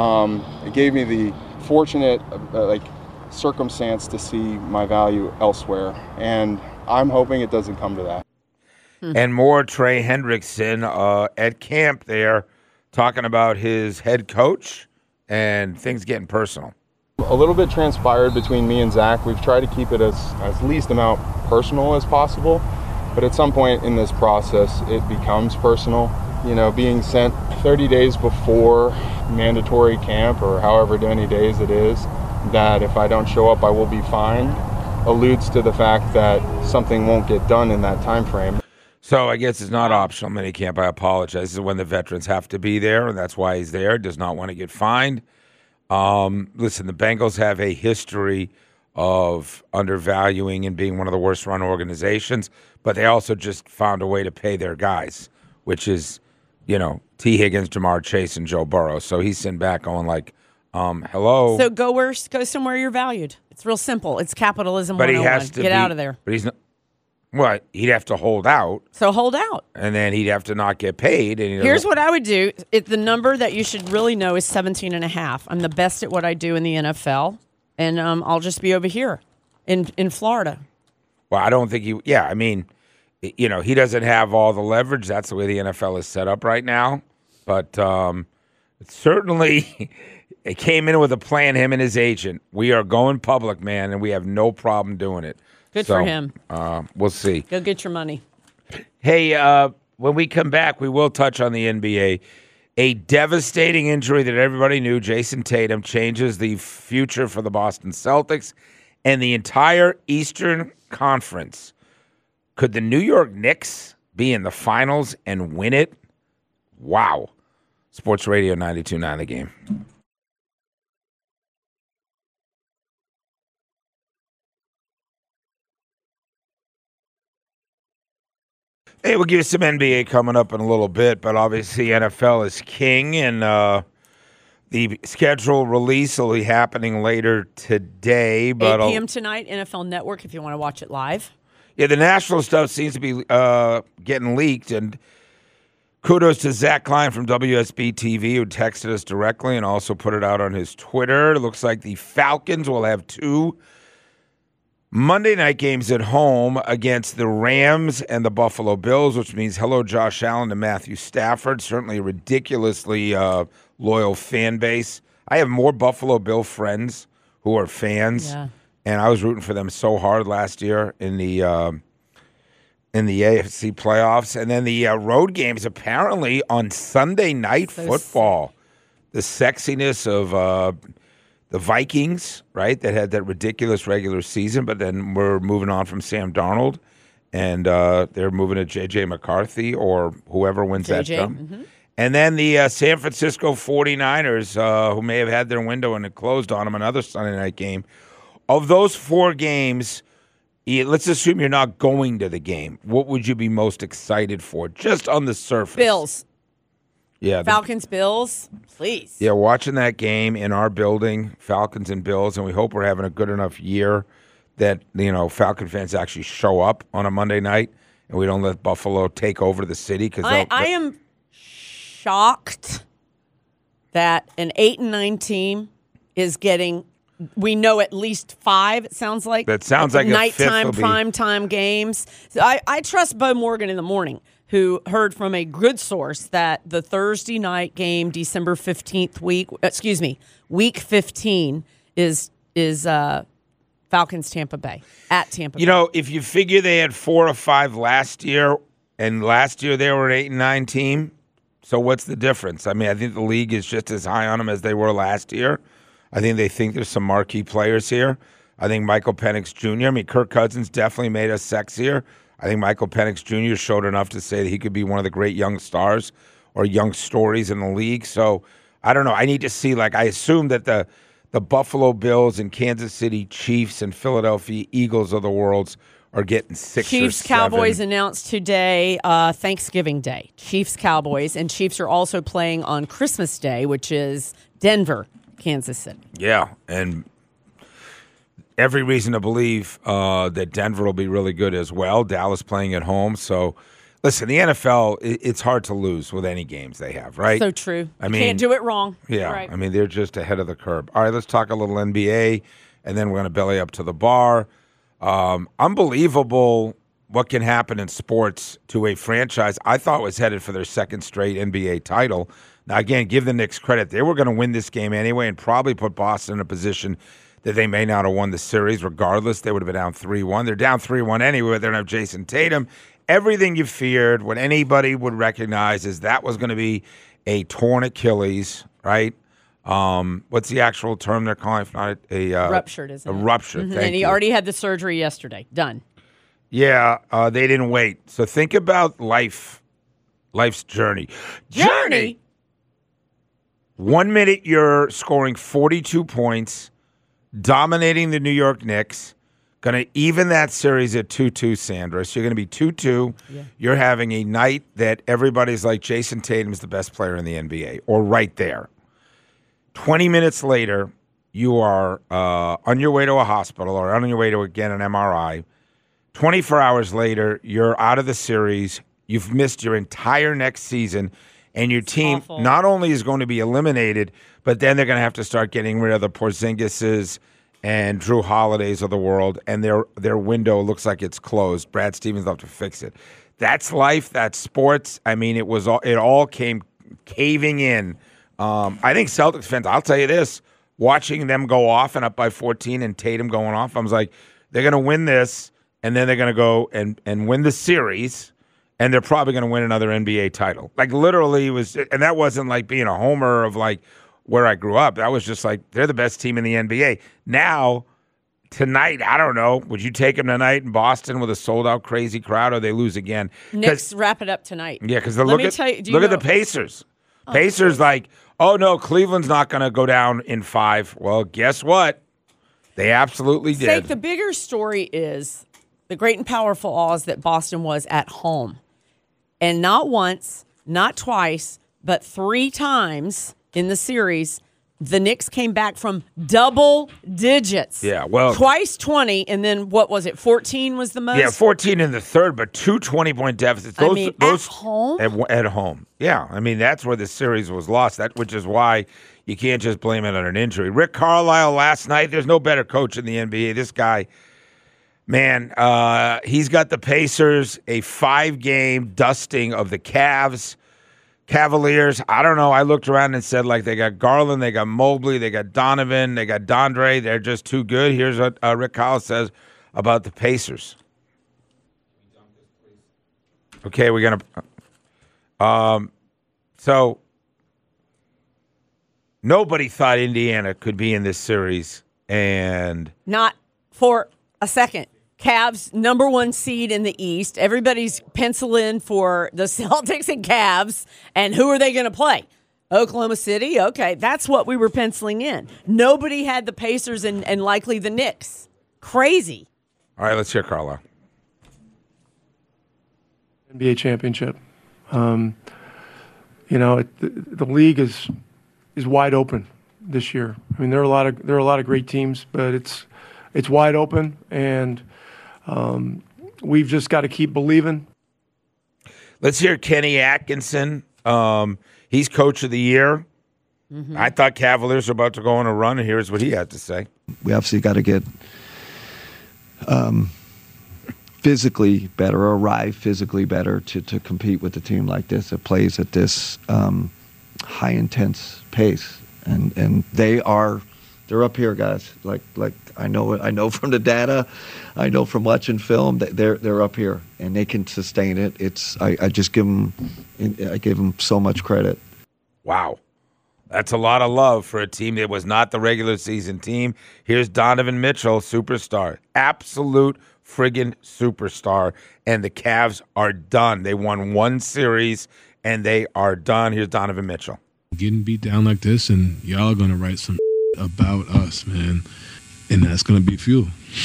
it gave me the fortunate circumstance to see my value elsewhere. And I'm hoping it doesn't come to that. And more Trey Hendrickson at camp there talking about his head coach and things getting personal. A little bit transpired between me and Zach. We've tried to keep it as least amount personal as possible. But at some point in this process, it becomes personal. You know, being sent 30 days before mandatory camp, or however many days it is, that if I don't show up, I will be fined, alludes to the fact that something won't get done in that time frame. So I guess it's not optional minicamp. I apologize. This is when the veterans have to be there, and that's why he's there. Does not want to get fined. Listen, the Bengals have a history of undervaluing and being one of the worst run organizations, but they also just found a way to pay their guys, which is, T. Higgins, Jamar Chase, and Joe Burrow. So he's sitting back going like, hello. So go somewhere you're valued. It's real simple. It's capitalism But 101. he has to Get out of there. But he's not. Well, he'd have to hold out, So hold out. and then he'd have to not get paid. And Here's what I would do. The number that you should really know is 17.5. I'm the best at what I do in the NFL, and I'll just be over here in Florida. Well, I don't think he. Yeah, I mean, he doesn't have all the leverage. That's the way the NFL is set up right now. But Certainly, it came in with a plan, him and his agent. We are going public, man, and we have no problem doing it. Good for him. We'll see. Go get your money. Hey, when we come back, we will touch on the NBA. A devastating injury that everybody knew, Jason Tatum, changes the future for the Boston Celtics and the entire Eastern Conference. Could the New York Knicks be in the finals and win it? Wow. Sports Radio 92.9 The Game. Hey, we'll give you some NBA coming up in a little bit, but obviously NFL is king, and the schedule release will be happening later today. But 8 p.m. tonight, NFL Network, if you want to watch it live. Yeah, the national stuff seems to be getting leaked, and kudos to Zach Klein from WSB TV, who texted us directly and also put it out on his Twitter. It looks like the Falcons will have 2 Monday night games at home against the Rams and the Buffalo Bills, which means hello Josh Allen and Matthew Stafford. Certainly a ridiculously loyal fan base. I have more Buffalo Bill friends who are fans, and I was rooting for them so hard last year in the AFC playoffs. And then the road games apparently on Sunday night football. The sexiness of the Vikings, right, that had that ridiculous regular season, but then we're moving on from Sam Darnold, and they're moving to J.J. McCarthy or whoever wins that job. Mm-hmm. And then the San Francisco 49ers, who may have had their window and it closed on them, another Sunday night game. Of those 4 games, let's assume you're not going to the game. What would you be most excited for, just on the surface? Bills. Yeah, Falcons, Bills, please. Yeah, watching that game in our building, Falcons and Bills, and we hope we're having a good enough year that, Falcon fans actually show up on a Monday night and we don't let Buffalo take over the city. Because I am shocked that an 8-9 team is getting, we know at least 5, it sounds like. That sounds like nighttime, primetime games. So I trust Bo Morgan in the morning, who heard from a good source that the Thursday night game, December 15th week 15 is Falcons Tampa Bay, at Tampa Bay. If you figure they had 4 or 5 last year, and last year they were an 8-9 team, so what's the difference? I mean, I think the league is just as high on them as they were last year. I think they think there's some marquee players here. I think Michael Penix Jr., Kirk Cousins definitely made us sexier. I think Michael Penix Jr. showed enough to say that he could be one of the great young stars or young stories in the league. So, I don't know. I need to see, I assume that the Buffalo Bills and Kansas City Chiefs and Philadelphia Eagles of the world are getting 6 Chiefs, or 7. Cowboys announced today, Thanksgiving Day. Chiefs, Cowboys, and Chiefs are also playing on Christmas Day, which is Denver, Kansas City. Yeah, and every reason to believe that Denver will be really good as well. Dallas playing at home. So, listen, the NFL, it's hard to lose with any games they have, right? So true. You can't do it wrong. Yeah, right. I mean, they're just ahead of the curve. All right, let's talk a little NBA, and then we're going to belly up to the bar. Unbelievable what can happen in sports to a franchise I thought was headed for their 2nd straight NBA title. Now, again, give the Knicks credit. They were going to win this game anyway and probably put Boston in a position that they may not have won the series. Regardless, they would have been down 3-1. They're down 3-1 anyway. They don't have Jason Tatum. Everything you feared, what anybody would recognize is that was going to be a torn Achilles, right? What's the actual term they're calling? If not a ruptured, isn't it? A rupture. Mm-hmm. Thank and he you. already had the surgery yesterday. Done. Yeah, they didn't wait. So think about life's journey. Journey. 1 minute you're scoring 42 points, dominating the New York Knicks, going to even that series at 2-2, Sandra. So you're going to be 2-2. Yeah. You're having a night that everybody's like, Jason Tatum's the best player in the NBA, or right there. 20 minutes later, you are on your way to a hospital or on your way to, again, an MRI. 24 hours later, you're out of the series. You've missed your entire next season. And your team not only is going to be eliminated, but then they're going to have to start getting rid of the Porzingises and Drew Holidays of the world, and their window looks like it's closed. Brad Stevens will have to fix it. That's life. That's sports. I mean, it all came caving in I think Celtics fans, I'll tell you this, watching them go off and up by 14 and Tatum going off, I was like, they're going to win this, and then they're going to go and win the series, and they're probably going to win another NBA title. Like, literally, it was, and that wasn't like being a homer of like where I grew up. That was just like, they're the best team in the NBA. Now, tonight, I don't know, would you take them tonight in Boston with a sold-out crazy crowd, or they lose again? Knicks wrap it up tonight. Yeah, because look at the Pacers. Pacers like, oh, no, Cleveland's not going to go down in 5. Well, guess what? They absolutely did. Sake, the bigger story is the great and powerful Oz that Boston was at home. And not once, not twice, but 3 times in the series, the Knicks came back from double digits. Yeah, well. Twice 20, and then what was it, 14 was the most? Yeah, 14 in the third, but 2 20-point deficits. At home? At home. Yeah, I mean, that's where the series was lost, which is why you can't just blame it on an injury. Rick Carlisle last night, there's no better coach in the NBA. This guy, man, he's got the Pacers a 5-game dusting of the Cavaliers. I don't know. I looked around and said, like, they got Garland, they got Mobley, they got Donovan, they got Dondre. They're just too good. Here's what Rick Carlisle says about the Pacers. Okay, we're going to so nobody thought Indiana could be in this series, and not for a second. Cavs, number 1 seed in the East. Everybody's penciling for the Celtics and Cavs. And who are they going to play? Oklahoma City? Okay, that's what we were penciling in. Nobody had the Pacers and likely the Knicks. Crazy. All right, let's hear Carlisle. NBA championship. The league is wide open this year. I mean, there are a lot of great teams, but it's wide open, and we've just got to keep believing. Let's hear Kenny Atkinson. He's coach of the year. Mm-hmm. I thought Cavaliers were about to go on a run, and here's what he had to say. We obviously got to get physically better, or arrive physically better to compete with a team like this that plays at this high intense pace, and they're up here, guys. Like I know from the data, I know from watching film that they're up here and they can sustain it. I give them so much credit. Wow. That's a lot of love for a team that was not the regular season team. Here's Donovan Mitchell, superstar. Absolute friggin' superstar. And the Cavs are done. They won 1 series, and they are done. Here's Donovan Mitchell. Getting beat down like this, and y'all are going to write some about us, man. And that's going to be fuel.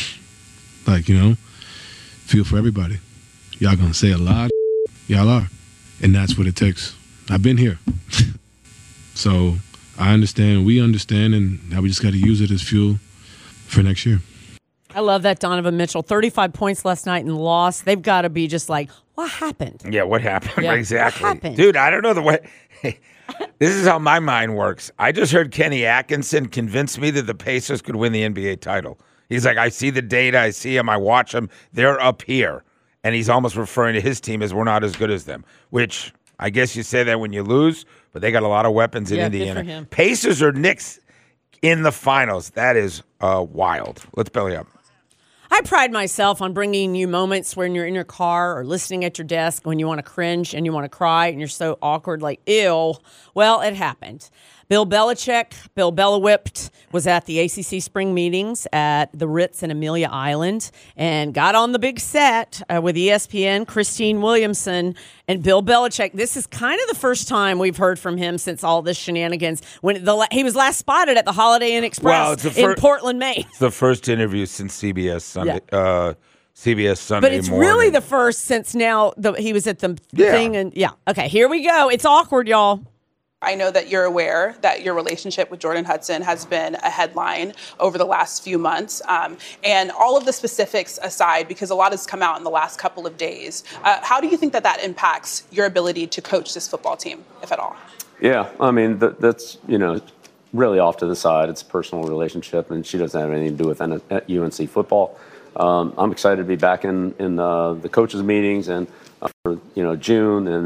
Fuel for everybody. Y'all going to say a lot. Y'all are. And that's what it takes. I've been here. So I understand, we understand, and now we just got to use it as fuel for next year. I love that Donovan Mitchell. 35 points last night in the loss. They've got to be just like, what happened? Yeah, what happened? Yeah, exactly. what happened? Dude, I don't know the way. This is how my mind works. I just heard Kenny Atkinson convince me that the Pacers could win the NBA title. He's like, I see the data, I see them, I watch them. They're up here. And he's almost referring to his team as we're not as good as them, which I guess you say that when you lose, but they got a lot of weapons in Indiana. Good for him. Pacers or Knicks in the finals. That is wild. Let's belly up. I pride myself on bringing you moments when you're in your car or listening at your desk when you want to cringe and you want to cry and you're so awkward, like, ew. Well, it happened. Bill Belichick, Bill Belichick, was at the ACC spring meetings at the Ritz in Amelia Island and got on the big set with ESPN, Christine Williamson, and Bill Belichick. This is kind of the first time we've heard from him since all this shenanigans. When he was last spotted at the Holiday Inn Express in Portland, Maine. It's the first interview since CBS Sunday. Yeah. CBS Sunday But it's morning. really the first since now he was at the thing. And okay, here we go. It's awkward, y'all. I know that you're aware that your relationship with Jordan Hudson has been a headline over the last few months. And all of the specifics aside, because a lot has come out in the last couple of days, how do you think that impacts your ability to coach this football team, if at all? Yeah, I mean, that's, really off to the side. It's a personal relationship, and she doesn't have anything to do with UNC football. I'm excited to be back in the coaches' meetings and for June, and then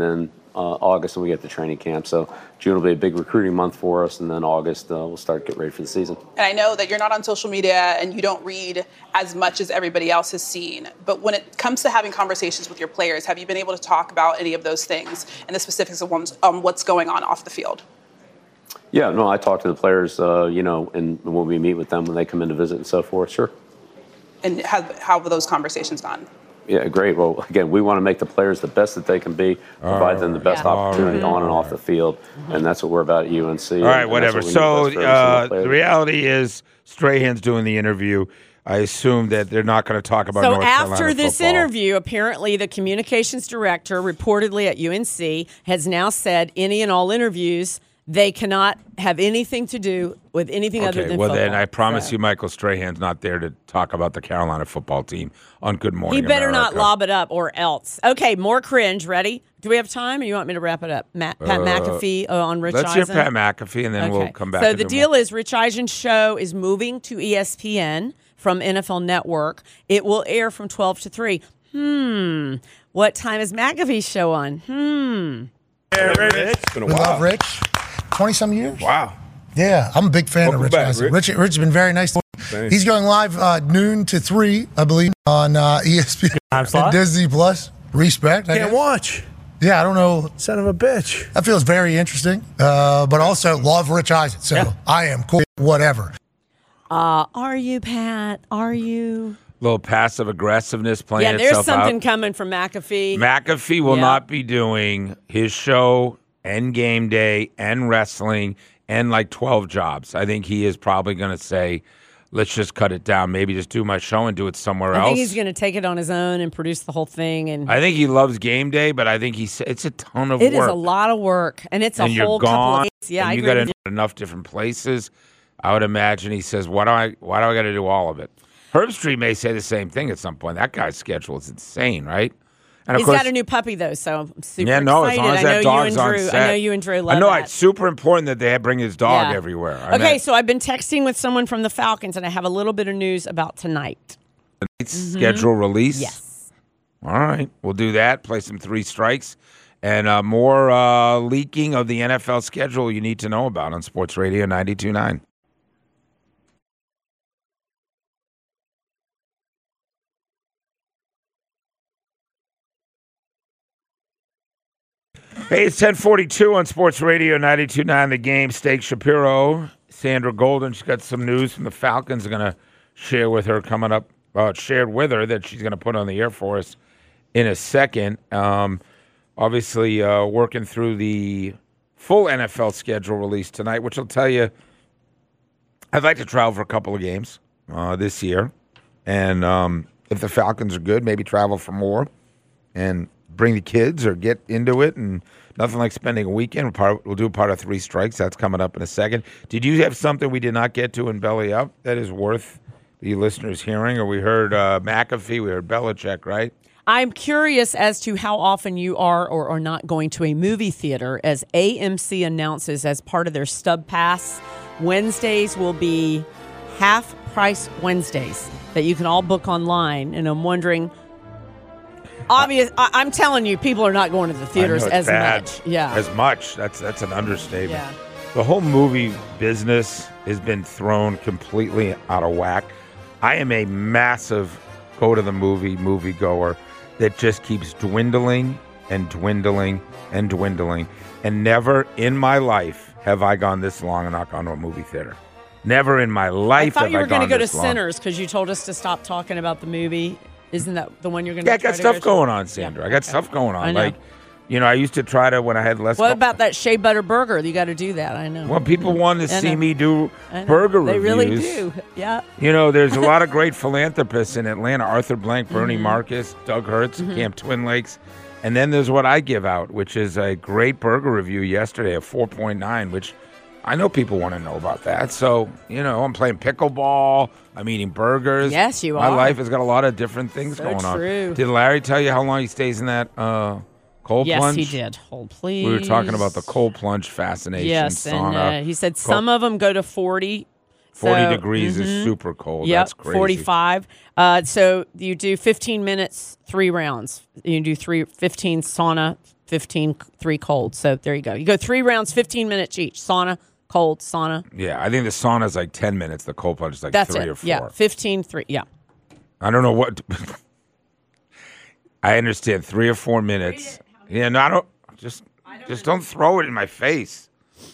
August when we get to training camp. So June will be a big recruiting month for us, and then August we'll start to get ready for the season. And I know that you're not on social media and you don't read as much as everybody else has seen, but when it comes to having conversations with your players, have you been able to talk about any of those things and the specifics of what's going on off the field? Yeah, no, I talk to the players, and when we meet with them, when they come in to visit and so forth, sure. And how have those conversations gone? Yeah, great. Well, again, we want to make the players the best that they can be, provide them the best opportunity on and off the field, and that's what we're about at UNC. All right, whatever. So the reality is Strahan's doing the interview. I assume that they're not going to talk about North Carolina after this football. interview, apparently the communications director, reportedly at UNC, has now said any and all interviews they cannot have anything to do with anything other than football. Well, then I promise you Michael Strahan's not there to talk about the Carolina football team on Good Morning He better America. not lob it up or else. Okay, more cringe. Ready? Do we have time or you want me to wrap it up? Pat McAfee on Rich Let's Eisen? hear Pat McAfee, and then we'll come back. So the deal is Rich Eisen's show is moving to ESPN from NFL Network. It will air from 12 to 3. What time is McAfee's show on? Yeah, Rich. It's been a while. We love Rich. 20-some years. Wow. Yeah, I'm a big fan of Rich Eisen. Rich has been very nice to me. He's going live noon to 3, I believe, on ESPN and Disney Plus. Respect. Can't watch. Yeah, I don't know. Son of a bitch. That feels very interesting, but also love Rich Eisen. So I am cool, whatever. Are you, Pat? Are you? Little passive aggressiveness playing itself out. Yeah, there's something coming from McAfee. McAfee will not be doing his show and game day and wrestling and like 12 jobs. I think he is probably going to say, let's just cut it down. Maybe just do my show and do it somewhere else. I think he's going to take it on his own and produce the whole thing. And I think he loves game day, but I think it's a ton of work. It is a lot of work, and it's a whole couple of days. Yeah, I agree with you. Enough different places. I would imagine he says, why do I got to do all of it? Herbstreit may say the same thing at some point. That guy's schedule is insane, right? And he's got a new puppy, though, so I'm super excited. As long as that dog's on set. I know you and Drew love I know that. It's super important that they bring his dog everywhere. So I've been texting with someone from the Falcons, and I have a little bit of news about tonight. Schedule release? Yes. All right. We'll do that. Play some 3 strikes. And more leaking of the NFL schedule you need to know about on Sports Radio 92.9. Hey, it's 10:42 on Sports Radio 92.9 The Game. Steak Shapiro, Sandra Golden. She's got some news from the Falcons. Are going to share with her coming up. Shared with her that she's going to put on the air for us in a second. Obviously, working through the full NFL schedule release tonight, which will tell you I'd like to travel for a couple of games this year. And if the Falcons are good, maybe travel for more and bring the kids or get into it. And nothing like spending a weekend. We'll do part of 3 strikes. That's coming up in a second. Did you have something we did not get to in Belly Up that is worth the listeners hearing? Or we heard McAfee, we heard Belichick, right? I'm curious as to how often you are or are not going to a movie theater, as AMC announces as part of their stub pass, Wednesdays will be half-price Wednesdays that you can all book online. And I'm wondering, I'm telling you, people are not going to the theaters as much. Yeah, as much. That's an understatement. Yeah. The whole movie business has been thrown completely out of whack. I am a massive moviegoer that just keeps dwindling and dwindling and dwindling. And never in my life have I gone this long and not gone to a movie theater. Never in my life have I gone this long. I thought you were going to go to Sinners because you told us to stop talking about the movie. Isn't that the one you're going to? Yeah, I got stuff going on, Sandra. I got stuff going on. I know. Like, I used to try to when I had less. What about that shea butter burger? You got to do that. I know. Well, people want to see me do burger reviews. They really do. Yeah. There's a lot of great philanthropists in Atlanta: Arthur Blank, Bernie Marcus, Doug Hertz, Camp Twin Lakes, and then there's what I give out, which is a great burger review yesterday, a 4.9, which I know people want to know about that. So I'm playing pickleball. I'm eating burgers. Yes, you My are. life has got a lot of different things going on. True. Did Larry tell you how long he stays in that cold plunge? Yes, he did. Hold, please. We were talking about the cold plunge fascination. Yes, sauna. and he said some of them go to 40. 40 degrees is super cold. Yep, That's crazy. 45. So you do 15 minutes, 3 rounds. You do 15 sauna, 15, 3 cold. So there you go. You go 3 rounds, 15 minutes each. Sauna, cold, sauna. Yeah, I think the sauna is like 10 minutes. The cold plunge is like That's 3 it. or 4. Yeah, 15, 3. Yeah. I don't know what. I understand 3 or 4 minutes. Yeah, no, I don't. Just don't throw it in my face.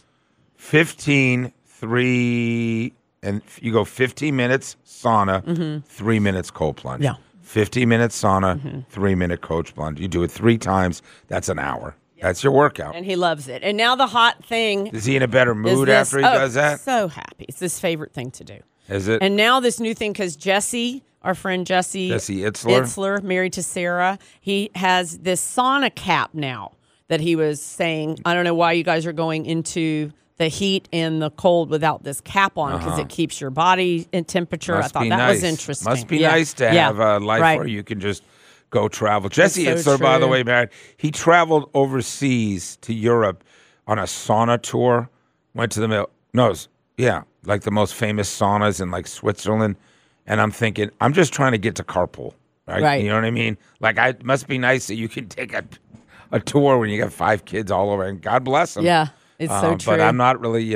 15, 3, and you go 15 minutes sauna, 3 minutes cold plunge. Yeah. 15 minutes sauna, 3 minute cold plunge. You do it 3 times. That's an hour. That's your workout. And he loves it. And now the hot thing. Is he in a better mood after he does that? So happy. It's his favorite thing to do. Is it? And now this new thing, because Jesse, our friend Jesse Itzler, married to Sarah, he has this sauna cap now that he was saying, I don't know why you guys are going into the heat and the cold without this cap on, because it keeps your body in temperature. I thought that was interesting. Must be nice to have a life where you can just go travel. Jesse Itzler, by the way, man, he traveled overseas to Europe on a sauna tour, went to the like the most famous saunas in like Switzerland. And I'm thinking, I'm just trying to get to carpool, right? You know what I mean? Like, it must be nice that you can take a tour when you got 5 kids all over, and God bless them. Yeah, it's so true. But I'm not really,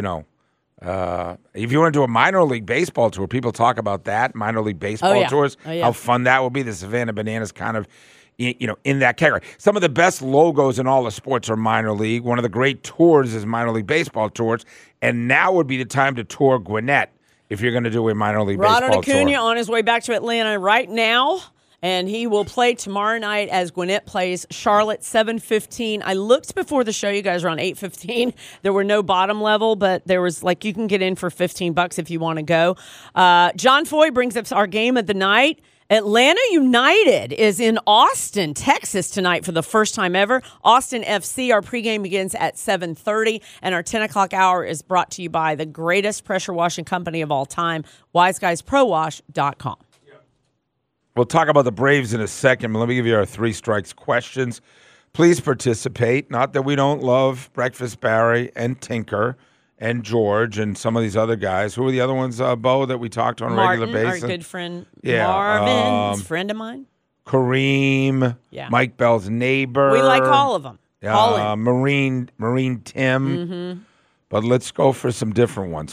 if you want to do a minor league baseball tour, people talk about that, minor league baseball tours, how fun that will be. The Savannah Bananas kind of, in that category. Some of the best logos in all the sports are minor league. One of the great tours is minor league baseball tours. And now would be the time to tour Gwinnett if you're going to do a minor league baseball tour. Ronald Acuna on his way back to Atlanta right now. And he will play tomorrow night as Gwinnett plays Charlotte, 7:15. I looked before the show. You guys are on 8:15. There were no bottom level, but there was you can get in for $15 if you want to go. John Foy brings up our game of the night. Atlanta United is in Austin, Texas tonight for the first time ever. Austin FC, our pregame begins at 7:30, and our 10 o'clock hour is brought to you by the greatest pressure washing company of all time, wiseguysprowash.com. We'll talk about the Braves in a second, but let me give you our 3 strikes questions. Please participate. Not that we don't love Breakfast Barry and Tinker and George and some of these other guys. Who are the other ones, Bo, that we talked to on a regular basis? Our good friend Marvin's friend of mine. Kareem, Mike Bell's neighbor. We like all of them. Marine Tim. But let's go for some different ones.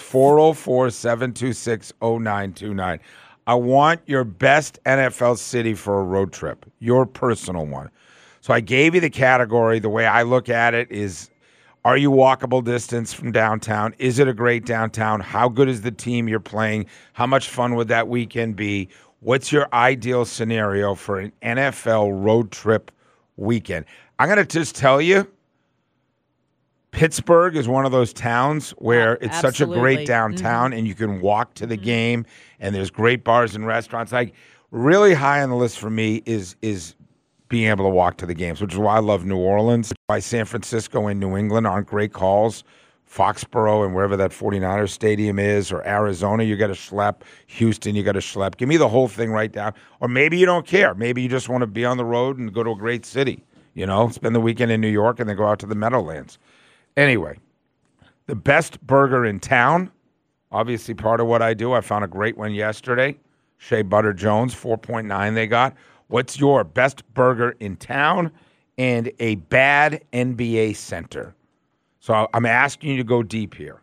404-726-0929. I want your best NFL city for a road trip, your personal one. So I gave you the category. The way I look at it is, are you walkable distance from downtown? Is it a great downtown? How good is the team you're playing? How much fun would that weekend be? What's your ideal scenario for an NFL road trip weekend? I'm going to just tell you, Pittsburgh is one of those towns where it's such a great downtown and you can walk to the game and there's great bars and restaurants. Like, really high on the list for me is being able to walk to the games, which is why I love New Orleans. Why San Francisco and New England aren't great calls. Foxborough and wherever that 49ers stadium is, or Arizona, you got to schlep. Houston, you got to schlep. Give me the whole thing right down. Or maybe you don't care. Maybe you just want to be on the road and go to a great city. Spend the weekend in New York and then go out to the Meadowlands. Anyway, the best burger in town, obviously part of what I do. I found a great one yesterday. Shea Butter Jones, 4.9 they got. What's your best burger in town and a bad NBA center? So I'm asking you to go deep here.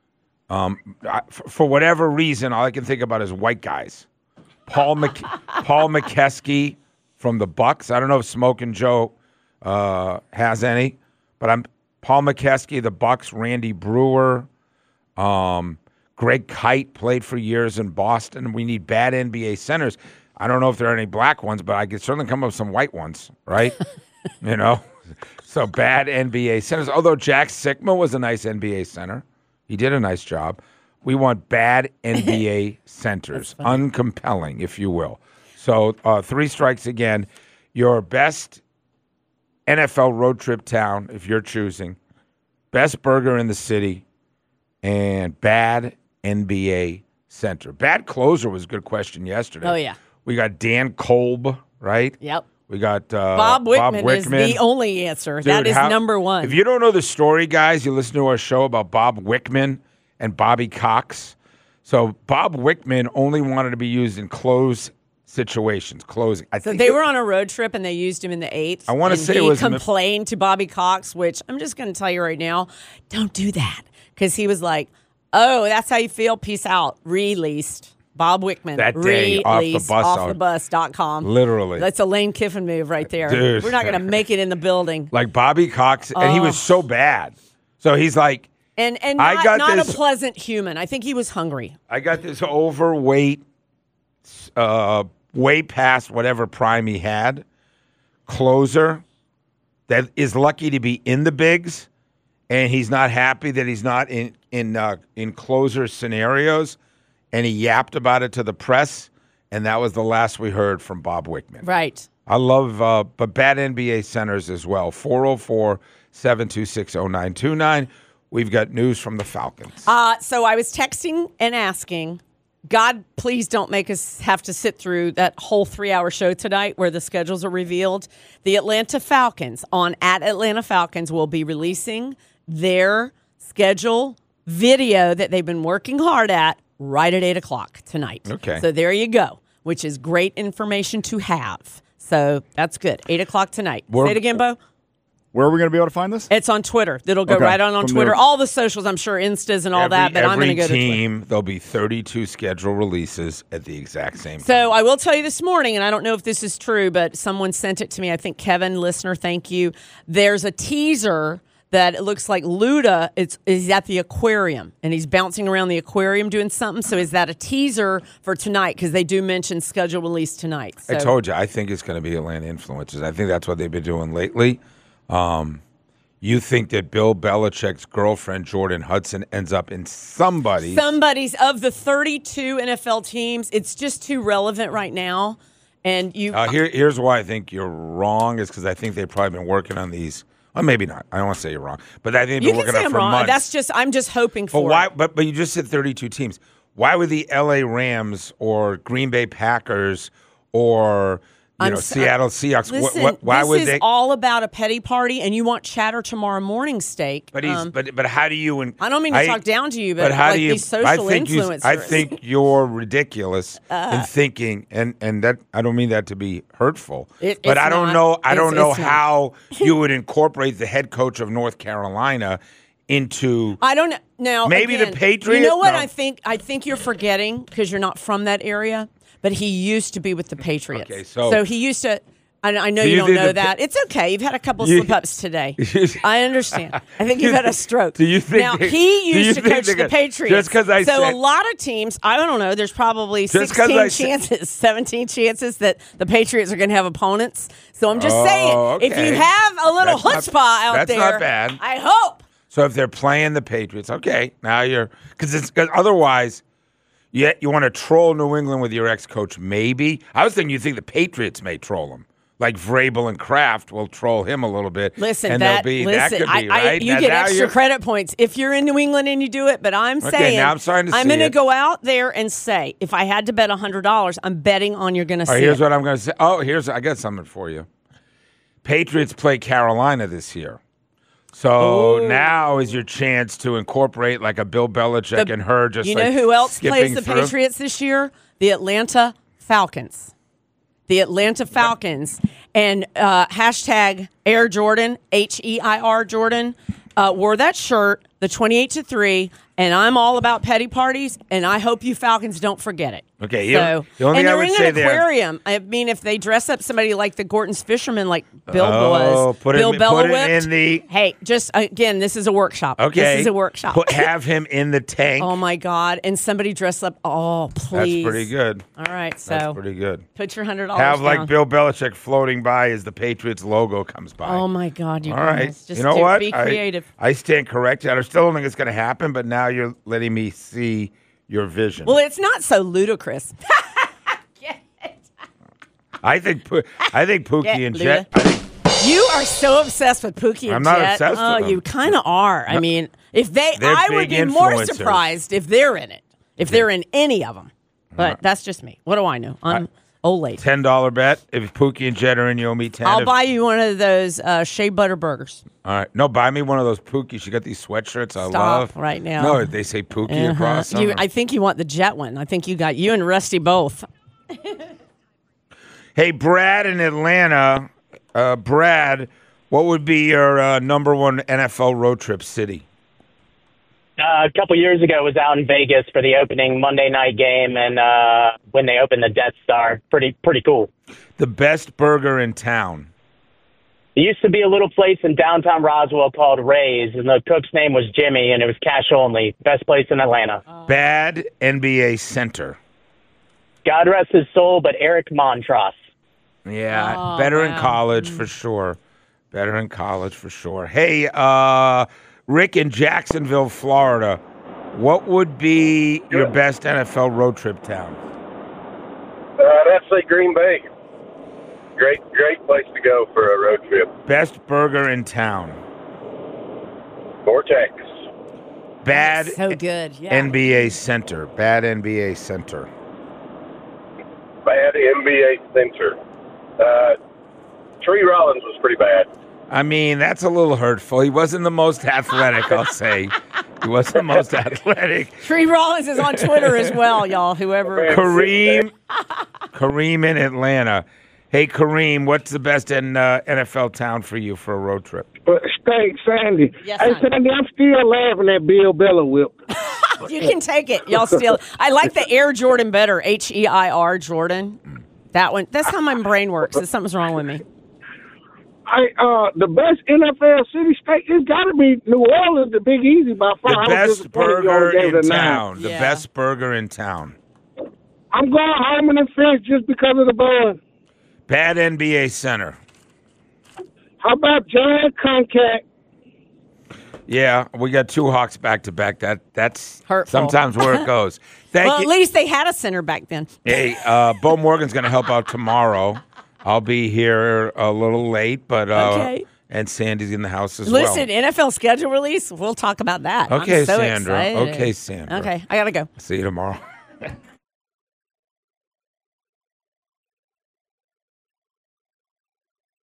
For whatever reason, all I can think about is white guys. Paul McKeskey from the Bucks. I don't know if Smokin' Joe has any, but Paul McKeskey, the Bucks, Randy Brewer, Greg Kite played for years in Boston. We need bad NBA centers. I don't know if there are any black ones, but I could certainly come up with some white ones, right? So bad NBA centers. Although Jack Sikma was a nice NBA center. He did a nice job. We want bad NBA centers. Uncompelling, if you will. So 3 strikes again. Your best NFL road trip town, if you're choosing, best burger in the city, and bad NBA center. Bad closer was a good question yesterday. Oh, yeah. We got Dan Kolb, right? Yep. We got Bob Wickman is the only answer. Dude, that is number one. If you don't know the story, guys, you listen to our show about Bob Wickman and Bobby Cox. So Bob Wickman only wanted to be used in closed situations, closing. I So think they were on a road trip and they used him in the 8th. I wanna and say it was he complained to Bobby Cox, which I'm just going to tell you right now, don't do that. Because he was like, oh, that's how you feel? Peace out. Released. Bob Wickman. That day, off the bus. Offthebus.com. Literally. That's a Lane Kiffin move right there. Dude. We're not going to make it in the building. Like Bobby Cox, and he was so bad. So he's like, And I got not this- a pleasant human. I think he was hungry. I got this overweight, way past whatever prime he had, closer that is lucky to be in the bigs, and he's not happy that he's not in closer scenarios, and he yapped about it to the press, and that was the last we heard from Bob Wickman. Right. I love, but bad NBA centers as well. 404-726-0929. We've got news from the Falcons. So I was texting and asking, God, please don't make us have to sit through that whole 3-hour show tonight where the schedules are revealed. The Atlanta Falcons at Atlanta Falcons will be releasing their schedule video that they've been working hard at right at 8 o'clock tonight. Okay. So there you go, which is great information to have. So that's good. 8 o'clock tonight. Say it again, Bo. Where are we going to be able to find this? It's on Twitter. It'll go Okay. right on From Twitter. there. All the socials, I'm sure, Instas and all that, but I'm going to go to Twitter. Every team, there'll be 32 schedule releases at the exact same time. So I will tell you this morning, and I don't know if this is true, but someone sent it to me. I think Kevin, listener, thank you. There's a teaser that it looks like Luda is at the aquarium, and he's bouncing around the aquarium doing something. So is that a teaser for tonight? Because they do mention schedule release tonight. So. I told you, I think it's going to be Atlanta influences. I think that's what they've been doing lately. You think that Bill Belichick's girlfriend, Jordan Hudson, ends up in somebody's of the 32 NFL teams. It's just too relevant right now. And here's why I think you're wrong is because I think they've probably been working on these. Well, maybe not. I don't want to say you're wrong, but I think they've you been can working say on it I'm for wrong. months. I'm just hoping for. But why? it. But you just said 32 teams. Why would the L.A. Rams or Green Bay Packers or Seattle Seahawks? Listen, why this would is they? all about a petty party, and you want chatter tomorrow morning steak. But how do you? I don't mean to talk down to you, but how like do you? these social influencers. I think you're ridiculous in thinking, and that I don't mean that to be hurtful. But I don't know. I don't know how you would incorporate the head coach of North Carolina into. I don't know. Now, maybe again, the Patriots. You know what No. I think? I think you're forgetting because you're not from that area. But he used to be with the Patriots. Okay, so he used to. I know Do you you don't think know the that. It's okay. You've had a couple You- slip ups today. I understand. I think you've had a stroke. Do you think now they- he do you used to think coach they the got- Patriots? just 'cause I so said- a lot of teams. I don't know. There's probably Just 'cause 16 I said- chances, 17 chances that the Patriots are going to have opponents. So I'm just saying, if okay. you have a little That's chutzpah out that's there, not bad. I hope. So if they're playing the Patriots, okay, now you're because otherwise, you want to troll New England with your ex-coach. Maybe I was thinking you think the Patriots may troll him, like Vrabel and Kraft will troll him a little bit. Listen, and that could be I, right. you Now- get now extra you're- credit points if you're in New England and you do it. But I'm Okay, saying, now I'm starting to I'm see going to it. go out there and say, if I had to bet $100, I'm betting on you're going to All right, see here's it. what I'm going to say. Oh, I got something for you. Patriots play Carolina this year. So now is your chance to incorporate like a Bill Belichick and her just You like know who else skipping plays the through? Patriots this year? The Atlanta Falcons. The Atlanta Falcons. And hashtag Air Jordan, HEIR Jordan, wore that shirt, the 28-3, and I'm all about petty parties, and I hope you Falcons don't forget it. Okay, So, the only and thing I they're would in say an there. aquarium. I mean, if they dress up somebody like the Gorton's fisherman, like Bill Oh, was, put Bill him Belichick. in the. Hey, just again, this is a workshop. Okay, This is a workshop. Have him in the tank. Oh my God! And somebody dress up. Oh, please. That's pretty good. All right, so That's pretty good. put your $100 Have down. like Bill Belichick floating by as the Patriots logo comes by. Oh my God! You All right. guys. Just you know do- what? Be creative. I stand corrected. I still don't think it's going to happen, but now you're letting me see your vision. Well, it's not so ludicrous. I think Pookie Yeah, and Jet. You are so obsessed with Pookie and I'm not Jet. obsessed with Oh, them. you kind of are. I mean, if They're I would big be more influencers. surprised if they're in it. If they're in any of them. But that's just me. What do I know? I'm old lady. $10 bet. If Pookie and Jet are in, you owe me 10. I'll buy you one of those shea butter burgers. All right. No, buy me one of those Pookies. You got these sweatshirts I Stop love. right now. No, they say Pookie across them. I think you want the Jet one. I think you and Rusty both. Hey, Brad in Atlanta. Brad, what would be your number one NFL road trip city? A couple years ago, was out in Vegas for the opening Monday night game, and when they opened the Death Star, pretty cool. The best burger in town. There used to be a little place in downtown Roswell called Ray's, and the cook's name was Jimmy, and it was cash only. Best place in Atlanta. Bad NBA center. God rest his soul, but Eric Montross. Yeah, better in college for sure. Better in college for sure. Hey, Rick in Jacksonville, Florida. What would be your best NFL road trip town? I'd say Green Bay. Great place to go for a road trip. Best burger in town. Vortex. Bad So good. Yeah. NBA center. Bad NBA center. Bad NBA center. Tree Rollins was pretty bad. I mean, that's a little hurtful. He wasn't the most athletic, I'll say. He wasn't the most athletic. Tree Rollins is on Twitter as well, y'all. Whoever. Kareem in Atlanta. Hey, Kareem, what's the best NFL town for you for a road trip? Thanks, Sandy. Yes, hey, honey. Sandy, I'm still laughing at Bill Belichick. You can take it. Y'all still. I like the Air Jordan better. HEIR Jordan. That one. That's how my brain works. Something's wrong with me. The best NFL city state, it's got to be New Orleans, the Big Easy by far. The best burger in town. The best burger in town. I'm going Harmon and Finch just because of the bun. Bad NBA center. How about John Concat? Yeah, we got two Hawks back to back. That's hurtful. Sometimes where it goes. Thank Well, you. at least they had a center back then. Hey, Bo Morgan's going to help out tomorrow. I'll be here a little late, but Okay. and Sandy's in the house as Listen, NFL schedule release. We'll talk about that. Okay, I'm so Sandra. excited. Okay, Sandra. Okay, I gotta go. See you tomorrow.